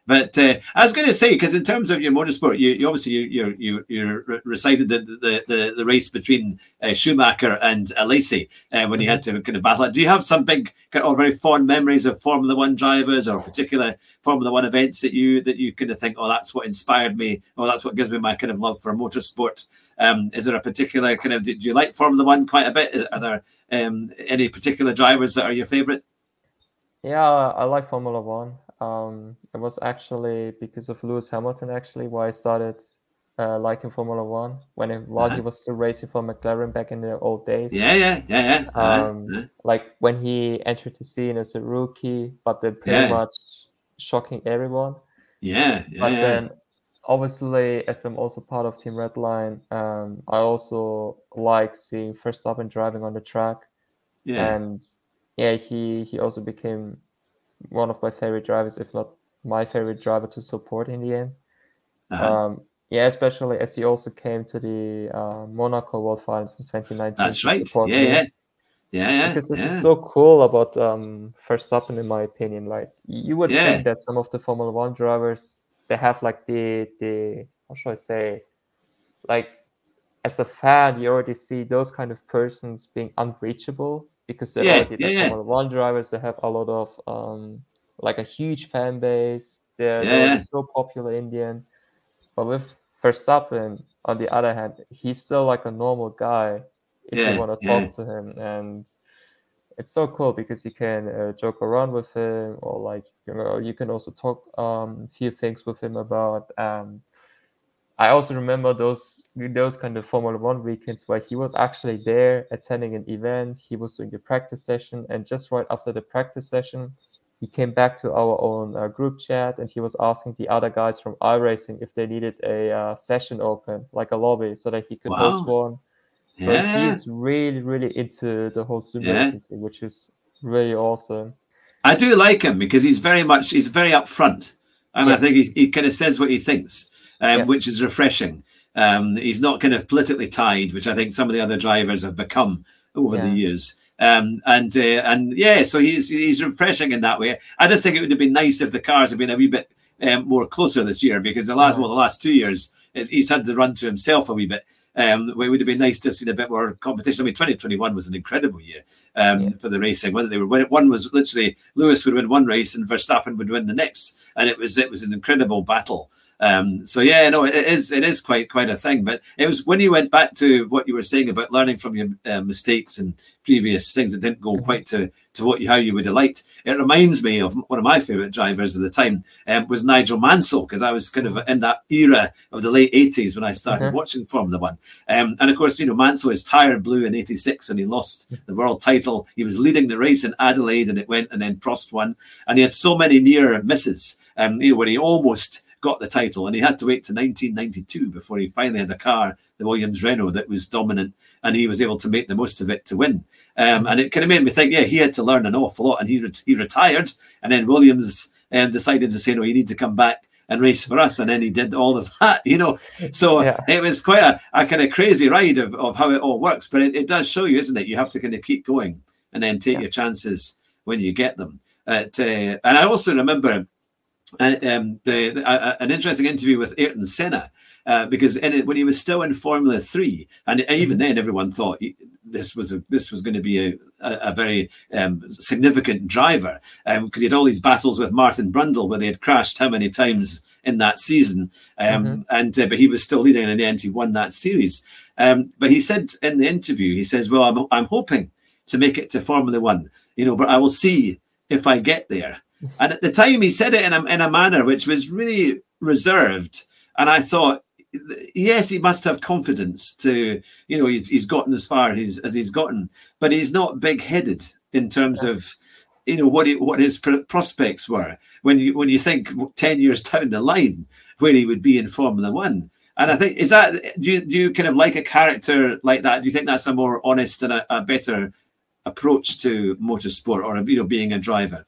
But uh, I was going to say, because in terms of your motorsport, you, you obviously you you you, you recited the, the the the race between uh, Schumacher and Alesi uh, when you had to kind of battle it. Do you have some big or very fond memories of Formula One drivers or particular Formula One events that you that you kind of think, oh, that's what inspired me, or that's what gives me my kind of love for motorsport? Um, is there a particular kind of, do you like Formula One quite a bit? Are there um, any particular drivers that are your favourite? Yeah, I like Formula One. Um, it was actually because of Lewis Hamilton, actually, why I started uh, liking Formula One when it, while uh-huh. he was still racing for McLaren back in the old days. Yeah, yeah, yeah, yeah. Uh-huh. Um, uh-huh. Like when he entered the scene as a rookie, but then pretty yeah. much shocking everyone. Yeah, yeah. But yeah. then, obviously, as I'm also part of Team Redline, um, I also like seeing Verstappen driving on the track. Yeah. And yeah, he he also became one of my favorite drivers, if not my favorite driver to support in the end. Uh-huh. Um, yeah, especially as he also came to the uh, Monaco World Finals in twenty nineteen. That's right. Yeah, me. yeah, yeah, yeah. Because this yeah. is so cool about um, Verstappen, in my opinion. Like you would yeah. think that some of the Formula One drivers, they have like the the how should I say, like as a fan, you already see those kind of persons being unreachable. Because they're yeah, already yeah, the yeah. Formula One drivers, they have a lot of um, like a huge fan base. They're, yeah. they're already so popular in the end. But with Verstappen, on the other hand, he's still like a normal guy if yeah, you want to yeah. talk to him, and it's so cool because you can uh, joke around with him, or like you know you can also talk um, a few things with him about. Um, I also remember those those kind of Formula One weekends where he was actually there attending an event. He was doing the practice session, and just right after the practice session, he came back to our own uh, group chat, and he was asking the other guys from iRacing if they needed a uh, session open, like a lobby, so that he could wow. host one. So yeah. he's really, really into the whole sim yeah. racing thing, which is really awesome. I do like him because he's very much he's very upfront, and yeah. I think he, he kind of says what he thinks. Um, yeah. Which is refreshing. Um, he's not kind of politically tied, which I think some of the other drivers have become over yeah. the years. Um, and uh, and yeah, so he's he's refreshing in that way. I just think it would have been nice if the cars had been a wee bit um, more closer this year, because the last yeah. well the last two years he's had to run to himself a wee bit. Um, it would have been nice to have seen a bit more competition. I mean, twenty twenty-one was an incredible year um, yeah. for the racing. Whether they were one was literally Lewis would win one race and Verstappen would win the next, and it was it was an incredible battle. Um, so yeah, no, it is it is quite quite a thing. But it was when you went back to what you were saying about learning from your uh, mistakes and previous things that didn't go quite to to what you, how you would have liked. It reminds me of one of my favourite drivers at the time um, was Nigel Mansell, because I was kind of in that era of the late eighties when I started mm-hmm. watching Formula One. Um, and of course, you know, Mansell, his tyre blew in eighty-six and he lost the world title. He was leading the race in Adelaide and it went, and then Prost won. And he had so many near misses, um, you know, when he almost got the title, and he had to wait to nineteen ninety-two before he finally had a car, the Williams Renault, that was dominant, and he was able to make the most of it to win. Um, and it kind of made me think, yeah, he had to learn an awful lot, and he re- he retired, and then Williams um, decided to say, no, you need to come back and race for us, and then he did all of that, you know. So yeah. it was quite a, a kind of crazy ride of, of how it all works, but it, it does show you, isn't it? You have to kind of keep going and then take yeah. your chances when you get them. At, uh, and I also remember Uh, um, the, the, uh, an interesting interview with Ayrton Senna, uh, because in it, when he was still in Formula Three, and even then everyone thought he, this was a, this was going to be a, a, a very um, significant driver, because um, he had all these battles with Martin Brundle where they had crashed how many times in that season, um, mm-hmm. and uh, but he was still leading, and in the end he won that series. Um, but he said in the interview, he says, "Well, I'm I'm hoping to make it to Formula One, you know, but I will see if I get there." And at the time, he said it in a, in a manner which was really reserved. And I thought, yes, he must have confidence to, you know, he's, he's gotten as far as, as he's gotten, but he's not big-headed in terms yeah. of, you know, what he, what his pr- prospects were when you when you think ten years down the line where he would be in Formula One. And I think, is that, do you, do you kind of like a character like that? Do you think that's a more honest and a, a better approach to motorsport, or, you know, being a driver?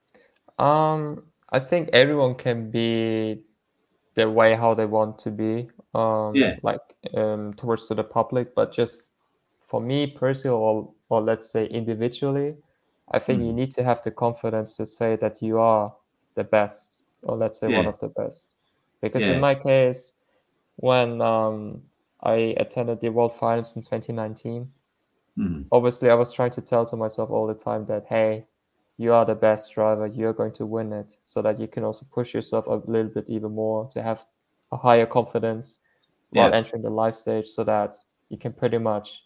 Um, I think everyone can be their way how they want to be, um, yeah. like um, towards to the public. But just for me personally, or, or let's say individually, I think mm. you need to have the confidence to say that you are the best. or let's say Yeah. one of the best. Because Yeah. in my case, when um, I attended the World Finals in twenty nineteen, Mm. obviously I was trying to tell to myself all the time that, hey, you are the best driver, you're going to win it, so that you can also push yourself a little bit even more to have a higher confidence while Yeah. entering the live stage, so that you can pretty much,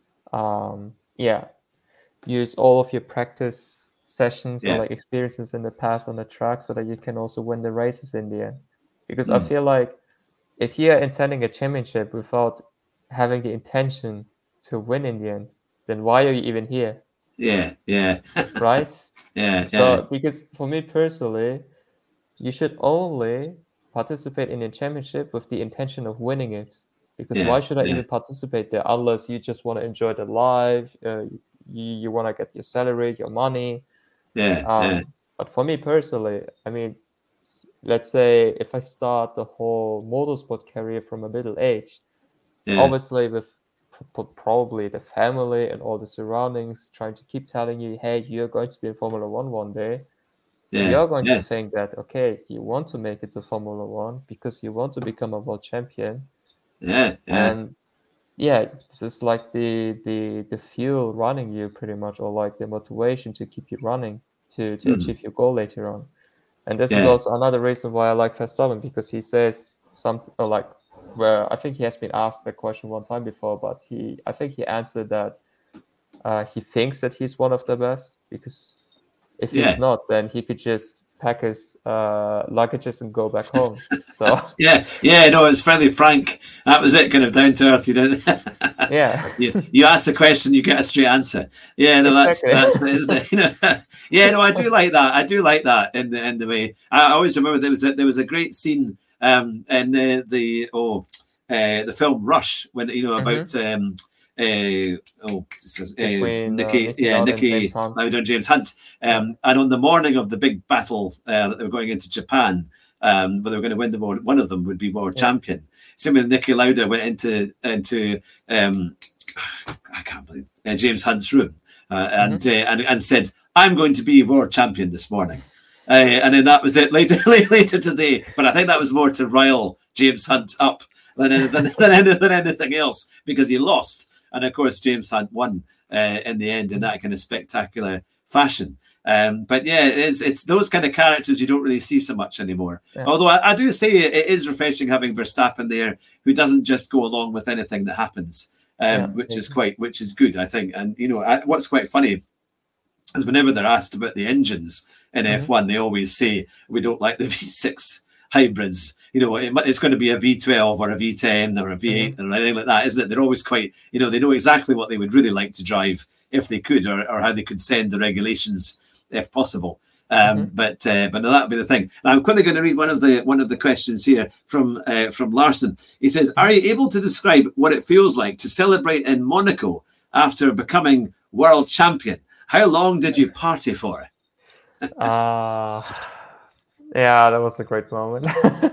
um, yeah, use all of your practice sessions or Yeah. like experiences in the past on the track, so that you can also win the races in the end. Because I Mm. feel like if you're intending a championship without having the intention to win in the end, then why are you even here? Yeah. Yeah. Right? Yeah. Yeah. So, because for me personally, you should only participate in a championship with the intention of winning it. Because Yeah. why should I Yeah. even participate there unless you just want to enjoy the life, uh, you, you want to get your salary, your money. Yeah. Yeah. Um, but for me personally, I mean, s- let's say if I start the whole motorsport career from a middle age, Yeah. obviously with p- p- probably the family and all the surroundings trying to keep telling you, hey, you're going to be in Formula One one day, Yeah. you're going to Yeah. think that, okay, you want to make it to Formula One because you want to become a world champion. Yeah. Yeah. And yeah, this is like the the the fuel running you pretty much, or like the motivation to keep you running to to Mm. achieve your goal later on. And this is Yeah. also another reason why I like Verstappen, because he says something like, where I think he has been asked that question one time before, but he I think he answered that uh, he thinks that he's one of the best, because if he's Yeah. not, then he could just pack his uh, luggages and go back home. So Yeah, yeah, no, it's fairly frank. That was it, kind of down to earth. You didn't. yeah, you you ask the question, you get a straight answer. Yeah, no, that's exactly. that's it, isn't it? You know, yeah, no, I do like that. I do like that in the in the way. I always remember there was a, there was a great scene um in the the oh uh, the film Rush, when you know hmm about um uh, oh uh, Between uh, Nicky Nicky yeah Lauda and James Nicky Hunt. Lauda and James Hunt Yeah. um and on the morning of the big battle uh, that they were going into Japan, um, but they were going to win the world. One of them would be world Yeah. champion. Same with Nicky Lauda went into into um, I can't believe uh, James Hunt's room uh, and, hmm uh, and and said, "I'm going to be world champion this morning." Uh, and then that was it later later today. But I think that was more to rile James Hunt up than than, than, than anything else, because he lost. And of course, James Hunt won uh, in the end in that kind of spectacular fashion. Um, but yeah, it's it's those kind of characters you don't really see so much anymore. Yeah. Although I, I do say it is refreshing having Verstappen there, who doesn't just go along with anything that happens, um, Yeah. which is quite which is good, I think. And you know, I, what's quite funny is whenever they're asked about the engines in Mhm. F one, they always say we don't like the V six hybrids. You know, it, it's going to be a V twelve or a V ten or a V eight Mhm. or anything like that, isn't it? They're always quite, you know, they know exactly what they would really like to drive if they could, or, or how they could send the regulations if possible. Um, Mhm. but uh, but no, that would be the thing. Now, I'm quickly going to read one of the one of the questions here from uh, from Larson. He says, "Are you able to describe what it feels like to celebrate in Monaco after becoming world champion? How long did you party for?" Uh, yeah, that was a great moment.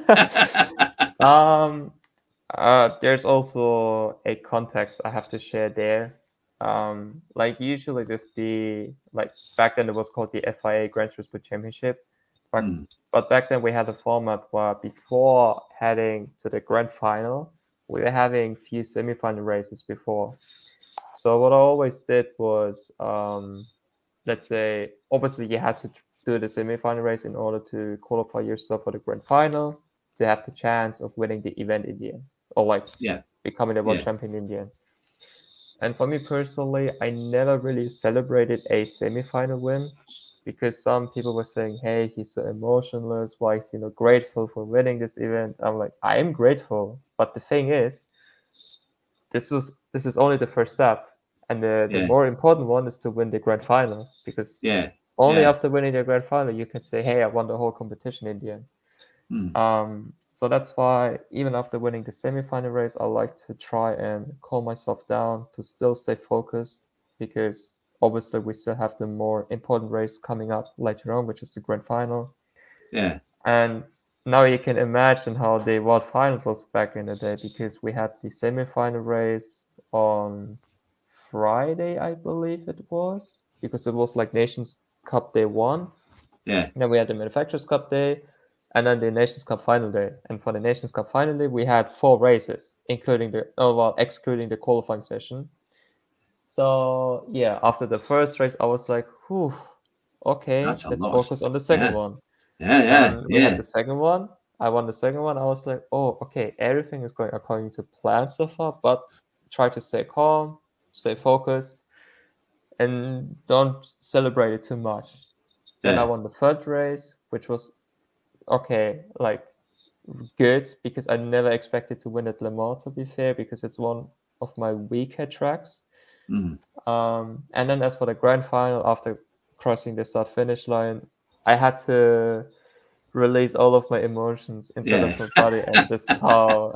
um, uh, there's also a context I have to share there. Um, like usually with the like back then it was called the F I A Grand Turismo Championship, but Mm, but back then we had a format where before heading to the grand final, we were having few semifinal races before. So what I always did was, um, let's say, obviously you had to do the semi-final race in order to qualify yourself for the grand final to have the chance of winning the event in the end, or like yeah, becoming the world yeah, champion in the end. And for me personally, I never really celebrated a semi-final win, because some people were saying, "Hey, he's so emotionless. Why is he not grateful for winning this event?" I'm like, I am grateful, but the thing is, this was this is only the first step, and the the yeah, more important one is to win the grand final, because yeah, only yeah. after winning the grand final you can say, hey, I won the whole competition in the end. Mm, Um, so that's why even after winning the semi-final race, I like to try and calm myself down to still stay focused, because obviously we still have the more important race coming up later on, which is the grand final. yeah, And now you can imagine how the World Finals was back in the day, because we had the semi-final race on Friday, I believe it was, because it was like Nations Cup day one. yeah, Then we had the Manufacturers Cup day. and then the Nations Cup final day. And for the Nations Cup final day, we had four races, including the oh well, excluding the qualifying session. So yeah, after the first race, I was like, "Whew, okay, That's a let's lot. focus on the second Yeah, one." yeah, yeah, And we had yeah. the second one. I won the second one. I was like, "Oh, okay, everything is going according to plan so far, but try to stay calm, stay focused, and don't celebrate it too much." Then I Yeah. won the third race, which was okay, like good, because I never expected to win at Le Mans, to be fair, because it's one of my weaker tracks. Mm. Um, and then as for the grand final, after crossing the start finish line, I had to release all of my emotions in front Yeah. of my body, and this is how.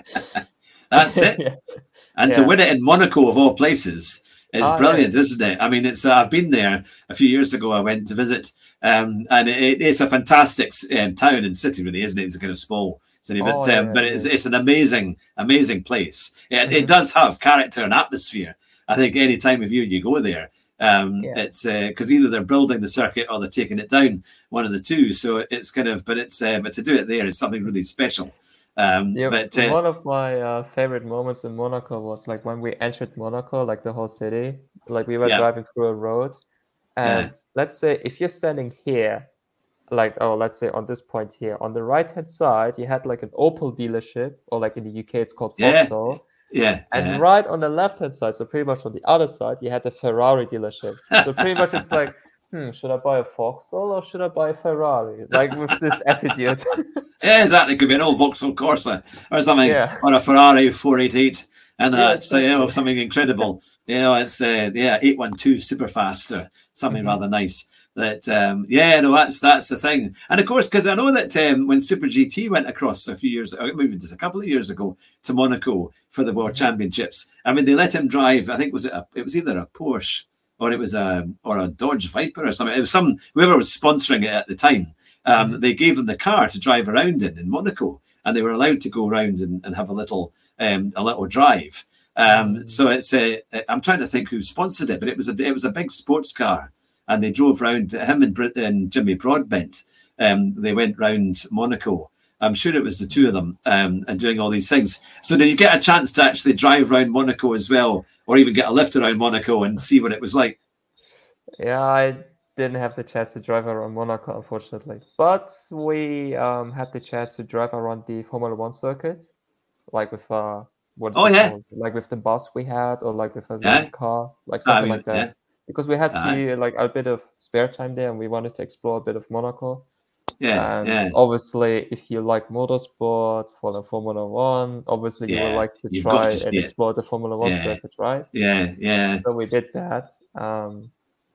That's it. yeah, And to yeah. win it in Monaco of all places is Ah, brilliant, yeah. isn't it? I mean, it's uh, I've been there a few years ago. I went to visit, um, and it, it's a fantastic um, town and city, really, isn't it? It's a kind of small city, but Oh, um, yeah, but it it's is. it's an amazing, amazing place. It, it Mhm. does have character and atmosphere. I think any time of year you go there, um, Yeah. it's because uh, either they're building the circuit or they're taking it down, one of the two. So it's kind of, but it's uh, but to do it there is something really special. Um, Yeah, but uh, one of my uh, favorite moments in Monaco was like when we entered Monaco, like the whole city. Like we were yeah, driving through a road, yeah, and let's say if you're standing here, like oh, let's say on this point here, on the right hand side, you had like an Opel dealership, or like in the U K it's called yeah, Vauxhall, yeah, and yeah. right on the left hand side, so pretty much on the other side, you had a Ferrari dealership. So pretty much it's like, hmm, should I buy a Vauxhall or should I buy a Ferrari? Like with this attitude. Yeah, exactly. It could be an old Vauxhall Corsa or something, yeah, or a Ferrari four eighty-eight, and yeah, that. So you know, exactly. something incredible. You know, it's uh, yeah, eight one two super fast or something hmm rather nice. That um, yeah, no, that's that's the thing. And of course, because I know that um, when Super G T went across a few years, or maybe just a couple of years ago, to Monaco for the World hmm Championships. I mean, they let him drive. I think was it a, it was either a Porsche or it was a or a Dodge Viper or something. It was some whoever was sponsoring it at the time. Um, hmm they gave them the car to drive around in in Monaco, and they were allowed to go around and, and have a little um, a little drive. Um, Mm. so it's a, I'm trying to think who sponsored it, but it was a it was a big sports car, and they drove around. Him and, Brit- and Jimmy Broadbent. Um, they went round Monaco. I'm sure it was the two of them, um, and doing all these things. So did you get a chance to actually drive around Monaco as well, or even get a lift around Monaco and see what it was like? Yeah, I didn't have the chance to drive around Monaco, unfortunately. But we um, had the chance to drive around the Formula One circuit, like with uh, what is Oh it yeah, called? Like with the bus we had, or like with a yeah, rented car, like I something mean, like that. yeah, Because we had aye, to like a bit of spare time there, and we wanted to explore a bit of Monaco. yeah, And yeah, obviously, if you like motorsport for the Formula One, obviously you would yeah. like to You've try got to and see it. explore the Formula One Yeah, circuit, right? yeah, yeah. So we did that. Um,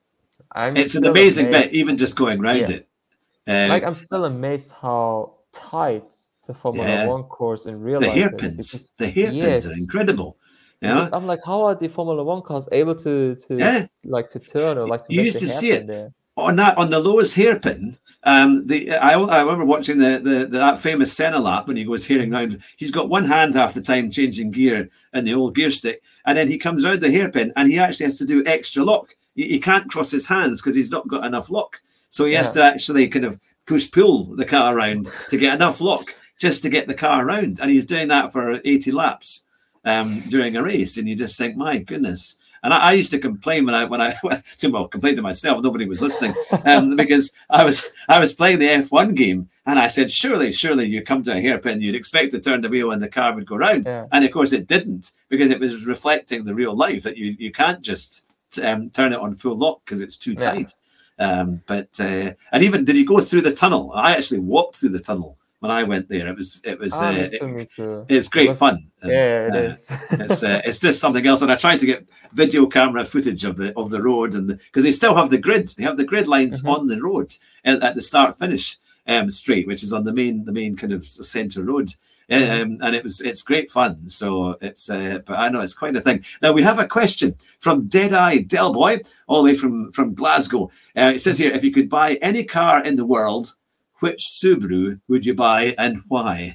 I'm It's an still amazing bit, amazed. even just going round Yeah, it. Uh, like I'm still amazed how tight the Formula yeah, One course in real the life is. hairpins, Because the hairpins are yes, incredible. You because know, I'm like, how are the Formula One cars able to to yeah. like to turn or like to You make used the to see hairpin it there? on that on the lowest hairpin. Um, the I, I remember watching the, the, the that famous Senna lap when he goes hearing Mhm. round. He's got one hand half the time changing gear in the old gear stick, and then he comes around the hairpin and he actually has to do extra lock. He, he can't cross his hands because he's not got enough lock, so he has Yeah, to actually kind of push pull the car around to get enough lock just to get the car around, and he's doing that for eighty laps um, during a race, and you just think, my goodness. And I, I used to complain when I when I well complain to myself. Nobody was listening um, because I was I was playing the F one game, and I said, surely, surely, you come to a hairpin, you'd expect to turn the wheel and the car would go round, yeah, and of course it didn't because it was reflecting the real life that you you can't just um, turn it on full lock because it's too yeah. tight. Um, but uh, and even did you go through the tunnel? I actually walked through the tunnel when I went there. It was it was Ah, me uh, too, it, me too. it's It great was, fun. And, yeah, it uh, is. it's uh, it's just something else, and I tried to get video camera footage of the of the road, and because the, they still have the grids, they have the grid lines hmm on the road at, at the start finish um, straight, which is on the main the main kind of centre road, hmm um, and it was it's great fun. So it's uh, but I know it's quite a thing. Now we have a question from Deadeye Delboy, all the way from from Glasgow. Uh, it says here, if you could buy any car in the world, which Subaru would you buy and why?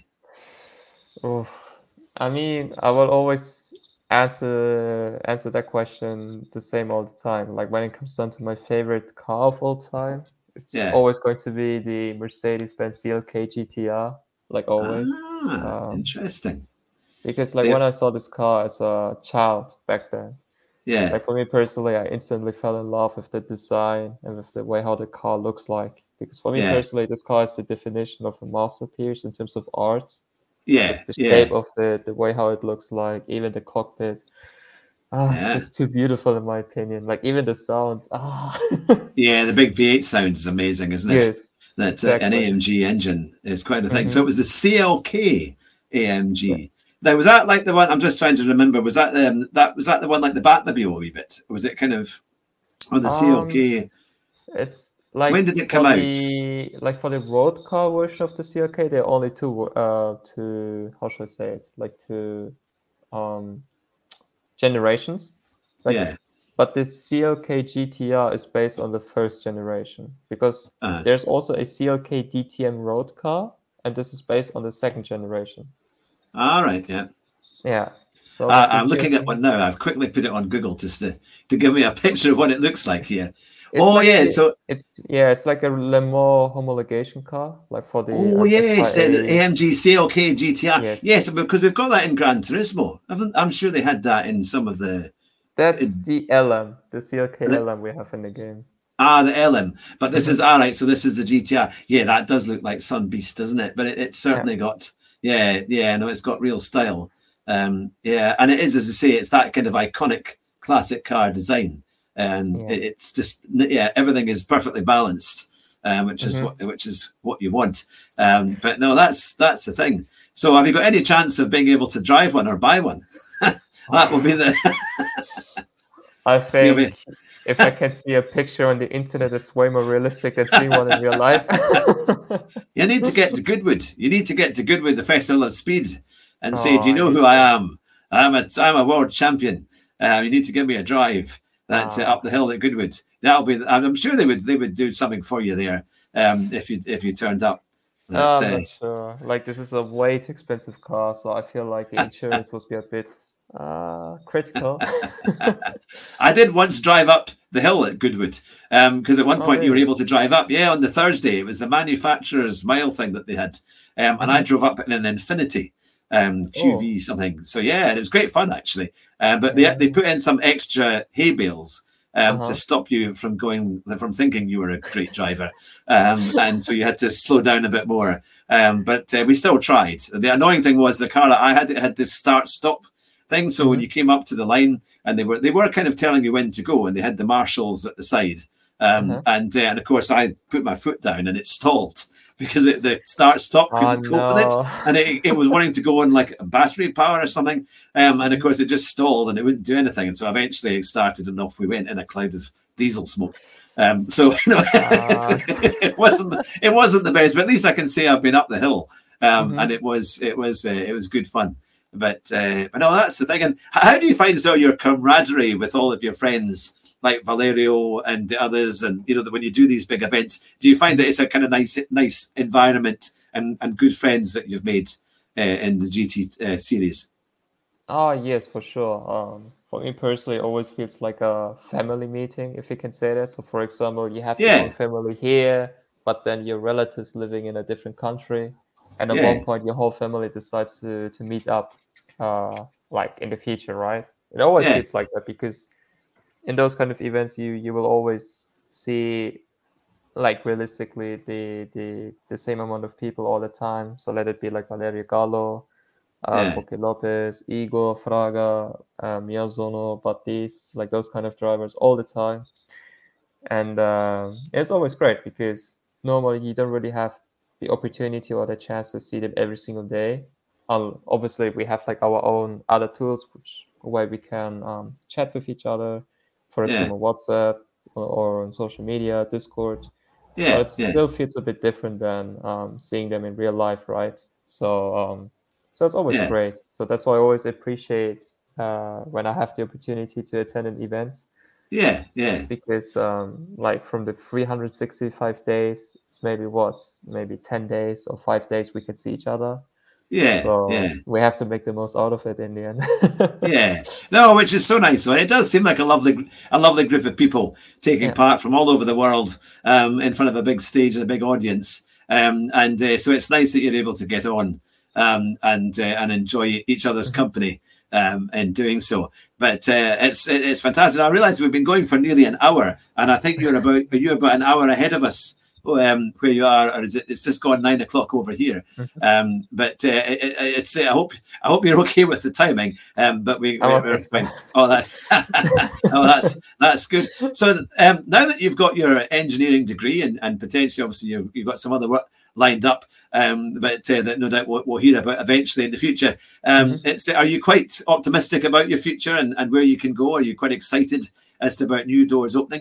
Oof. I mean, I will always answer answer that question the same all the time. Like when it comes down to my favorite car of all time, it's yeah. always going to be the Mercedes-Benz C L K G T R, like always. Ah, Um, interesting. because like They, when I saw this car as a child back then, yeah, like for me personally, I instantly fell in love with the design and with the way how the car looks like. Because for me yeah, personally, this car is the definition of a masterpiece in terms of art. yeah, Just the yeah, shape of it, the way how it looks like, even the cockpit. Ah, it's yeah. just too beautiful in my opinion. Like even the sound. Ah, Yeah, the big V eight sound is amazing, isn't it? yes, That uh, an exactly. A M G engine is quite a thing. So Mm-hmm. it was the C L K Yeah. A M G. Now, was that like the one? I'm just trying to remember. Was that um, that was that the one like the Batmobile a wee bit? Or was it kind of on the Um, C L K? it's When like did it for come out? the like for the road car version of the C L K, there are only two uh two how should I say it? Like two um generations. Like Yeah. but the C L K G T R is based on the first generation because Uh, there's also a C L K D T M road car and this is based on the second generation. all right. Yeah. Yeah. So Uh, with the I'm looking at C L K, one now. I've quickly put it on Google just to, to give me a picture of what it looks like here. it's Oh like yeah. the So it's yeah, it's like a Le Mans homologation car, like for the oh um, yes, the, the F I A. A M G C L K G T R. Yes. Yes, because we've got that in Gran Turismo. Haven't- I'm sure they had that in some of the. That's In, the L M, the C L K the L M we have in the game. ah, the L M. But this is Hmm. all right. So this is the G T R. Yeah, that does look like Sun Beast, doesn't it? But it, it's Yeah. certainly got. Yeah, yeah. No, it's got real style. Um, yeah, and it is, as I say, it's that kind of iconic classic car design, and Yeah. it, it's just yeah, everything is perfectly balanced, um, which is Hmm. what which is what you want. Um, but no, that's that's the thing. So, have you got any chance of being able to drive one or buy one? That will be the. I You'll be. think if I can see a picture on the internet, it's way more realistic than seeing one in real life. You need to get to Goodwood. You need to get to Goodwood, the Festival of Speed, and say, "Do Oh, you I know need who I to. am? I'm a I'm a world champion. Um, you need to give me a drive that uh, Ah, up the hill at Goodwood. That'll be. I'm sure they would they would do something for you there um, if you if you turned up. That I'm uh, not sure. Like this is a way too expensive car, so I feel like the insurance would be a bit uh critical. I did once drive up the hill at Goodwood because um, at one Oh, point you were really? able to drive up. Yeah, on the Thursday it was the manufacturer's mile thing that they had, um, and I Hmm. drove up in an Infinity um, Oh, Q V something. So yeah, it was great fun actually. Um, but they they yeah. put in some extra hay bales. Um, to Uh-huh. stop you from going from thinking you were a great driver, um, and so you had to slow down a bit more. Um, but uh, we still tried. The annoying thing was the car that I had it had this start stop thing. So when Hmm. you came up to the line, and they were they were kind of telling you when to go, and they had the marshals at the side. Um, Uh-huh. and uh, and of course, I put my foot down, and it stalled because it, the start stop Oh couldn't cope with it, no. and it, it was wanting to go on like battery power or something. Um, and of Hmm. course, it just stalled, and it wouldn't do anything. And so eventually, it started, and off we went in a cloud of diesel smoke. Um, so you know, Uh, it wasn't it wasn't the best, but at least I can say I've been up the hill, um, hmm. and it was it was uh, it was good fun. But uh, but no, that's the thing. And how do you find so your camaraderie with all of your friends, like Valerio and the others, and you know that when you do these big events, do you find that it's a kind of nice nice environment and, and good friends that you've made uh, in the G T uh, series? Oh, yes, for sure. Um, for me personally, it always feels like a family meeting, if you can say that. So, for example, you have your own Yeah, family here, but then your relatives living in a different country, and at one yeah, point, your whole family decides to to meet up, uh, like in the future, right? It always yeah, feels like that because in those kind of events, you you will always see like realistically the the the same amount of people all the time. So let it be like Valerio Gallo, uh, yeah, Coque Lopez, Igor, Fraga, uh, Miyazono, Batiste, like those kind of drivers all the time. And um, it's always great because normally you don't really have the opportunity or the chance to see them every single day. Um, obviously, we have like our own other tools which where we can um, chat with each other, for yeah, example, WhatsApp or, or on social media, Discord. But yeah, it yeah, still feels a bit different than um, seeing them in real life, right? So, um, so it's always yeah, great. So that's why I always appreciate uh, when I have the opportunity to attend an event yeah, yeah, because, um, like from the three hundred sixty-five days, it's maybe what, maybe ten days or five days we can see each other. Yeah, So yeah. we have to make the most out of it in the end. Yeah, no, which is so nice. It does seem like a lovely, a lovely group of people taking Yeah. part from all over the world um, in front of a big stage and a big audience. Um, and uh, so it's nice that you're able to get on um, and uh, and enjoy each other's Mhm. company um, in doing so. But uh, it's it's fantastic. I realise we've been going for nearly an hour, and I think you're about you're about an hour ahead of us. Um, where you are, or is it, it's just gone nine o'clock over here. Mhm. Um, but uh, it, it, it's. I hope I hope you're okay with the timing. Um, but we, I'm we okay, we're sir. fine. Oh, that's oh, that's that's good. So um, now that you've got your engineering degree and, and potentially, obviously, you've, you've got some other work lined up, um, but uh, that no doubt we'll, we'll hear about eventually in the future. Um, Mhm. it's are you quite optimistic about your future and, and where you can go? Are you quite excited as to about new doors opening?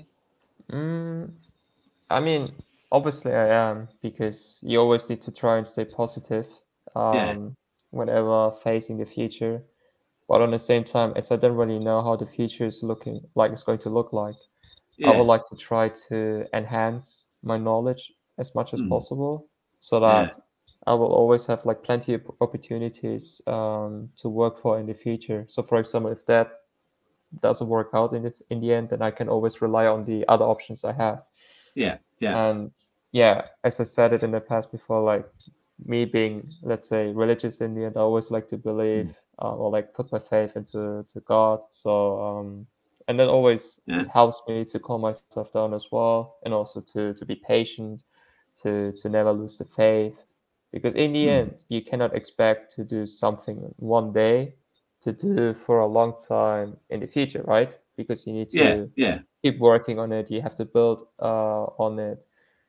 Mm, I mean, obviously I am, because you always need to try and stay positive Yeah, um, whenever facing the future. But on the same time, as I don't really know how the future is looking like, it's going to look like, I would yeah, like to try to enhance my knowledge as much as mm, possible, so yeah, that I will always have like plenty of opportunities um, to work for in the future. So, for example, if that doesn't work out in the in the end, then I can always rely on the other options I have. yeah, yeah, And yeah, as I said it in the past before, like me being, let's say, religious in the end, I always like to believe mm, uh, or like put my faith into to God. So um, and that always yeah, helps me to calm myself down as well, and also to to be patient, to to never lose the faith, because in the mm, end, you cannot expect to do something one day to do for a long time in the future, right? Because you need yeah, to yeah, keep working on it. You have to build uh, on it,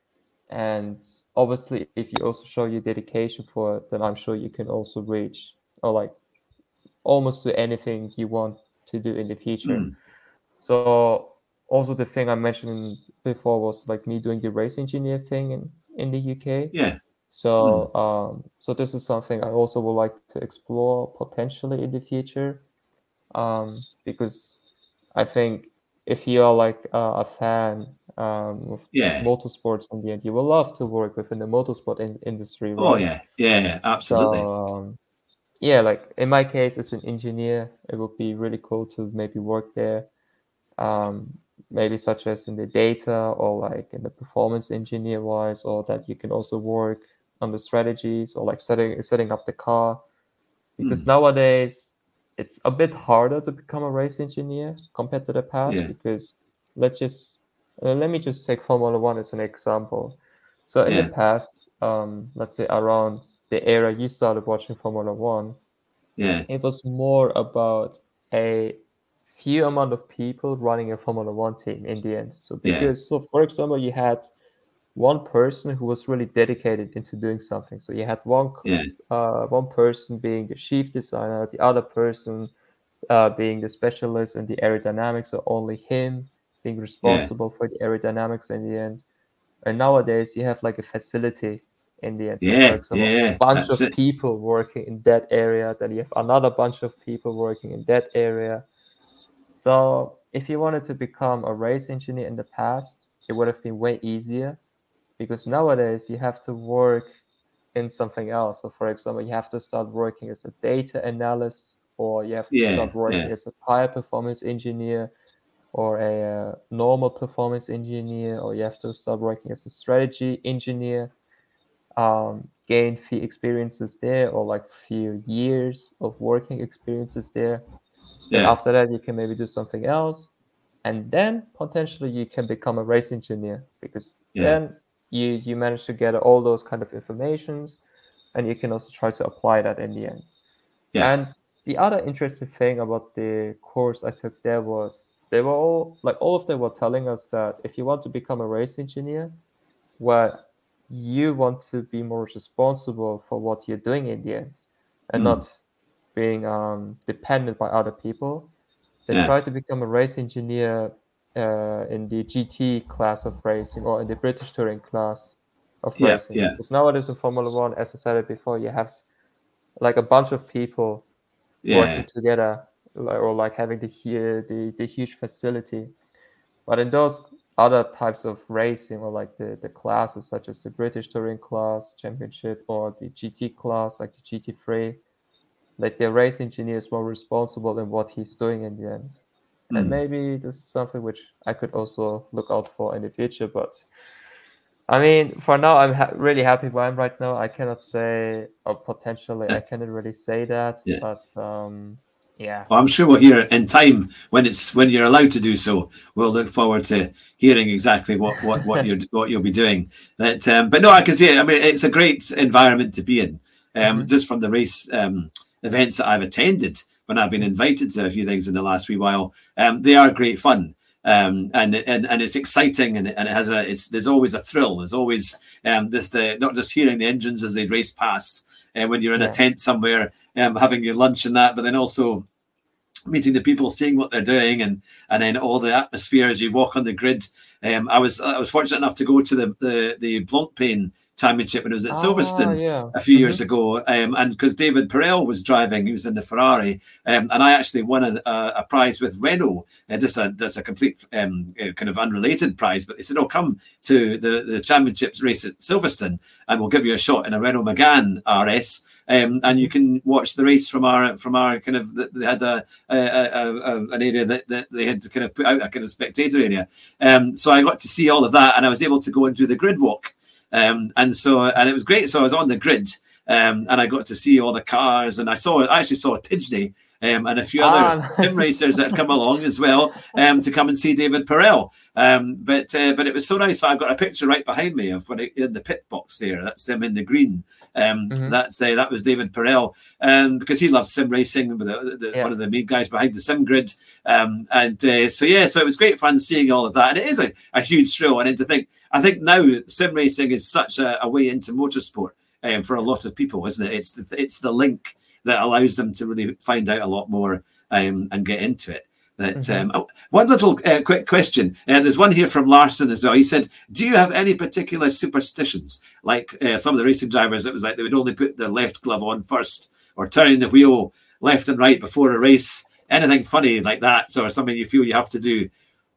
and obviously, if you also show your dedication for it, then I'm sure you can also reach or like almost do anything you want to do in the future. mm, So also the thing I mentioned before was like me doing the race engineer thing in in the U K. yeah, mm, So um, so this is something I also would like to explore potentially in the future, um, because I think if you're like uh, a fan um, of yeah. motorsports in the end, you will love to work within the motorsport in- industry, Oh, right? yeah, yeah, yeah, absolutely. So um, yeah, like in my case as an engineer, it would be really cool to maybe work there, um, maybe such as in the data or like in the performance engineer wise, or that you can also work on the strategies or like setting setting up the car, because Mm, nowadays it's a bit harder to become a race engineer compared to the past, yeah, because let's just uh, let me just take Formula One as an example. So in the yeah, past, um, let's say around the era you started watching Formula One, yeah, it was more about a few amount of people running a Formula One team in the end. So yeah, because, so for example, you had one person who was really dedicated into doing something. So you had one yeah, uh, one person being the chief designer, the other person uh, being the specialist in the aerodynamics, or only him being yeah, responsible for the aerodynamics in the end. And nowadays you have like a facility in the end. So for yeah, example, a yeah. bunch That's of it. people working in that area, then you have another bunch of people working in that area. So if you wanted to become a race engineer in the past, it would have been way easier, because nowadays you have to work in something else. So, for example, you have to start working as a data analyst, or you have to Yeah, start working yeah, as a high performance engineer, or a uh, normal performance engineer, or you have to start working as a strategy engineer, um, gain few experiences there, or like few years of working experiences there. Then yeah, after that, you can maybe do something else, and then potentially you can become a race engineer, because yeah, then you you manage to gather all those kind of informations, and you can also try to apply that in the end. yeah. And the other interesting thing about the course I took there was they were all like all of them were telling us that if you want to become a race engineer, well, you want to be more responsible for what you're doing in the end, and Mm, not being um, dependent by other people. Then yeah, try to become a race engineer uh, in the G T class of racing, or in the British touring class of yeah, racing. yeah, Because nowadays in Formula One, as I said it before, you have like a bunch of people working yeah, together, or like having the hu- the, the huge facility. But in those other types of racing, or like the, the classes such as the British Touring Class Championship or the G T class, like the G T three, like the race engineer is more responsible in what he's doing in the end. Mm. And maybe this is something which I could also look out for in the future. But I mean, for now, I'm ha really happy where I'm right now. I cannot say, or potentially, I cannot really say that, yeah. but um, yeah. Well, I'm sure we'll hear in time when it's when you're allowed to do so. We'll look forward to hearing exactly what what what you're what you'll be doing. That, um, but no, I can see it. I mean, it's a great environment to be in. Um, mm-hmm. Just from the race um, events that I've attended when I've been invited to a few things in the last wee while, um, they are great fun. Um, and and and it's exciting, and it, and it has a it's there's always a thrill. There's always um, this the not just hearing the engines as they race past, and uh, when you're in yeah. a tent somewhere, um, having your lunch and that, but then also meeting the people, seeing what they're doing, and and then all the atmosphere as you walk on the grid. Um, I was I was fortunate enough to go to the the the Blancpain Championship when it was at ah, Silverstone yeah. a few mm-hmm. years ago, um, and because David Perel was driving, he was in the Ferrari, um, and I actually won a, a, a prize with Renault, uh, just a just a complete um, kind of unrelated prize. But they said, "Oh, come to the the championships race at Silverstone, and we'll give you a shot in a Renault Megane R S." Um, and you can watch the race from our from our kind of they had a, a, a, a an area that, that they had to kind of put out a kind of spectator area. Um, so I got to see all of that, and I was able to go and do the grid walk. Um, and so, and it was great. So I was on the grid, um, and I got to see all the cars, and I saw, I actually saw Tidgney, um, and a few other ah, sim racers that had come along as well, um, to come and see David Perel. Um, but, uh, but it was so nice. I've got a picture right behind me of when I, in the pit box there. That's them in the green. Um, mm-hmm. That's uh, that was David Perel, um, because he loves sim racing. The, the, yeah. One of the main guys behind the sim grid, um, and uh, so yeah, so it was great fun seeing all of that, and it is a, a huge thrill. And to think, I think now sim racing is such a, a way into motorsport um, for a lot of people, isn't it? It's the, it's the link that allows them to really find out a lot more um, and get into it. That mm-hmm. um, one little uh, quick question. Uh, there's one here from Larson as well. He said, "Do you have any particular superstitions, like uh, some of the racing drivers? It was like they would only put their left glove on first, or turning the wheel left and right before a race. Anything funny like that, or something you feel you have to do?"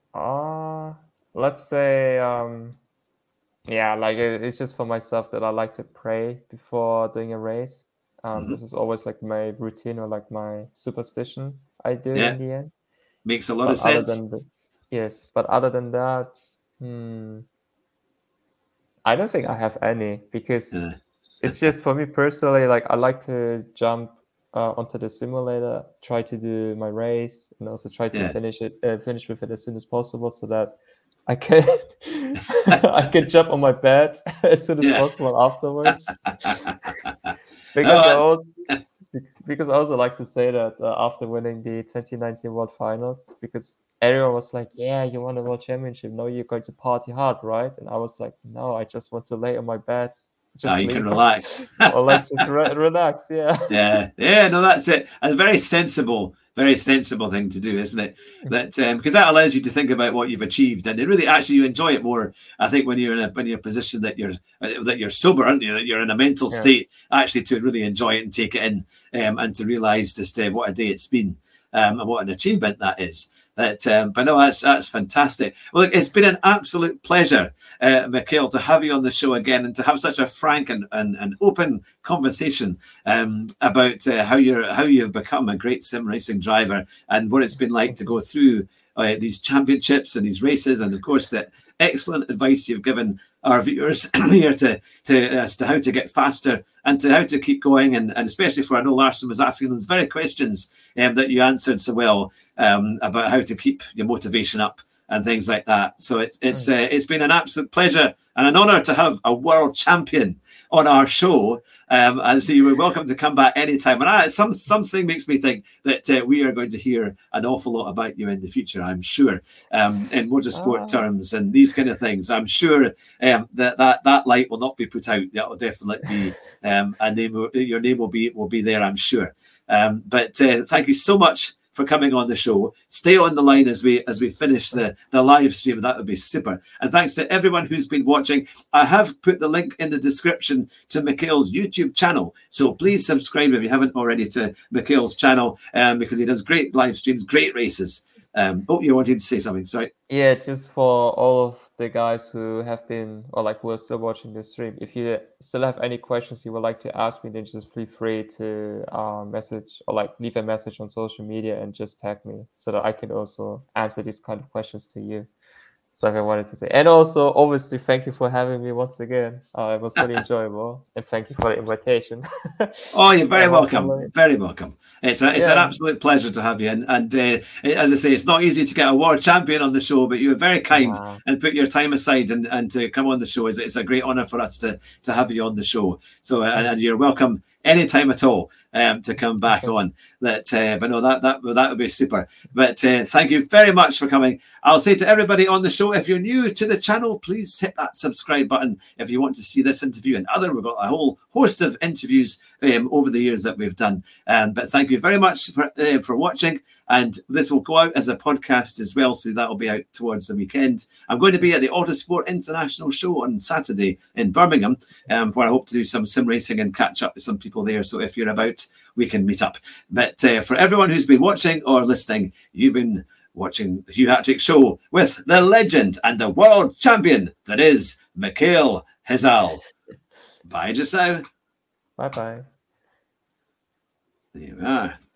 Uh let's say, um, yeah, like it, it's just for myself that I like to pray before doing a race. Um, mm-hmm. This is always like my routine, or like my superstition I do yeah. in the end. Makes a lot but of sense. The, yes, but other than that, hmm, I don't think I have any, because uh. it's just for me personally, like I like to jump uh, onto the simulator, try to do my race, and also try to yeah. finish it, uh, finish with it as soon as possible, so that I can I can jump on my bed as soon as yeah. possible afterwards. Because oh, I also, because I also like to say that uh, after winning the twenty nineteen World Finals, because everyone was like, "Yeah, you won the World Championship. Now you're going to party hard, right?" And I was like, "No, I just want to lay on my bed." Just oh, you can relax. Or like just re relax, yeah. Yeah, yeah, no, that's it. A very sensible, very sensible thing to do, isn't it? That um, because that allows you to think about what you've achieved, and it really actually you enjoy it more. I think when you're in a when you're in a position that you're uh, that you're sober, aren't you? That you're in a mental yeah. state, actually to really enjoy it and take it in, um, and to realise just uh, what a day it's been, um, and what an achievement that is. That, um, but no, that's that's fantastic. Well, look, it's been an absolute pleasure, uh, Mikael, to have you on the show again, and to have such a frank and, and, and open conversation um, about uh, how you're how you've become a great sim racing driver, and what it's been like to go through uh, these championships and these races, and of course that excellent advice you've given our viewers here to to as to how to get faster and to how to keep going, and, and especially for I know Larson was asking those very questions um, that you answered so well um, about how to keep your motivation up and things like that. So it's it's uh, it's been an absolute pleasure and an honour to have a world champion on our show. Um, and so you were welcome to come back anytime. And I, some something makes me think that uh, we are going to hear an awful lot about you in the future, I'm sure, um, in motorsport oh. terms and these kind of things. I'm sure um, that, that that light will not be put out. That will definitely be, um, and name will, your name will be will be there, I'm sure. Um, but uh, thank you so much for coming on the show. Stay on the line as we as we finish the the live stream. That would be super. And thanks to everyone who's been watching. I have put the link in the description to Mikael's YouTube channel, so please subscribe if you haven't already to Mikael's channel, um, because he does great live streams, great races. Um, oh, you wanted to say something? Sorry. Yeah, just for all of the guys who have been, or like who are still watching the stream, if you still have any questions you would like to ask me, then just feel free to uh, message or like leave a message on social media and just tag me so that I can also answer these kind of questions to you. So I wanted to say, and also obviously thank you for having me once again. Uh, it was really enjoyable, and thank you for the invitation. Oh, you're very welcome. Very welcome. It's a, it's Yeah. an absolute pleasure to have you. And, and uh, as I say, it's not easy to get a world champion on the show, but you were very kind Wow. and put your time aside and, and to come on the show. It's, it's a great honor for us to to have you on the show. So uh, and you're welcome anytime at all um, to come back on. That, uh, but no, that that that would be super. But uh, thank you very much for coming. I'll say to everybody on the show, if you're new to the channel, please hit that subscribe button if you want to see this interview and other. We've got a whole host of interviews um, over the years that we've done. Um, but thank you very much for uh, for watching. And this will go out as a podcast as well, so that will be out towards the weekend. I'm going to be at the Autosport International Show on Saturday in Birmingham, um, where I hope to do some sim racing and catch up with some people there. So if you're about, we can meet up. But uh, for everyone who's been watching or listening, you've been watching the Hugh Hattrick Show with the legend and the world champion that is Mikhail Hizal. Bye just now. Bye bye. There you are.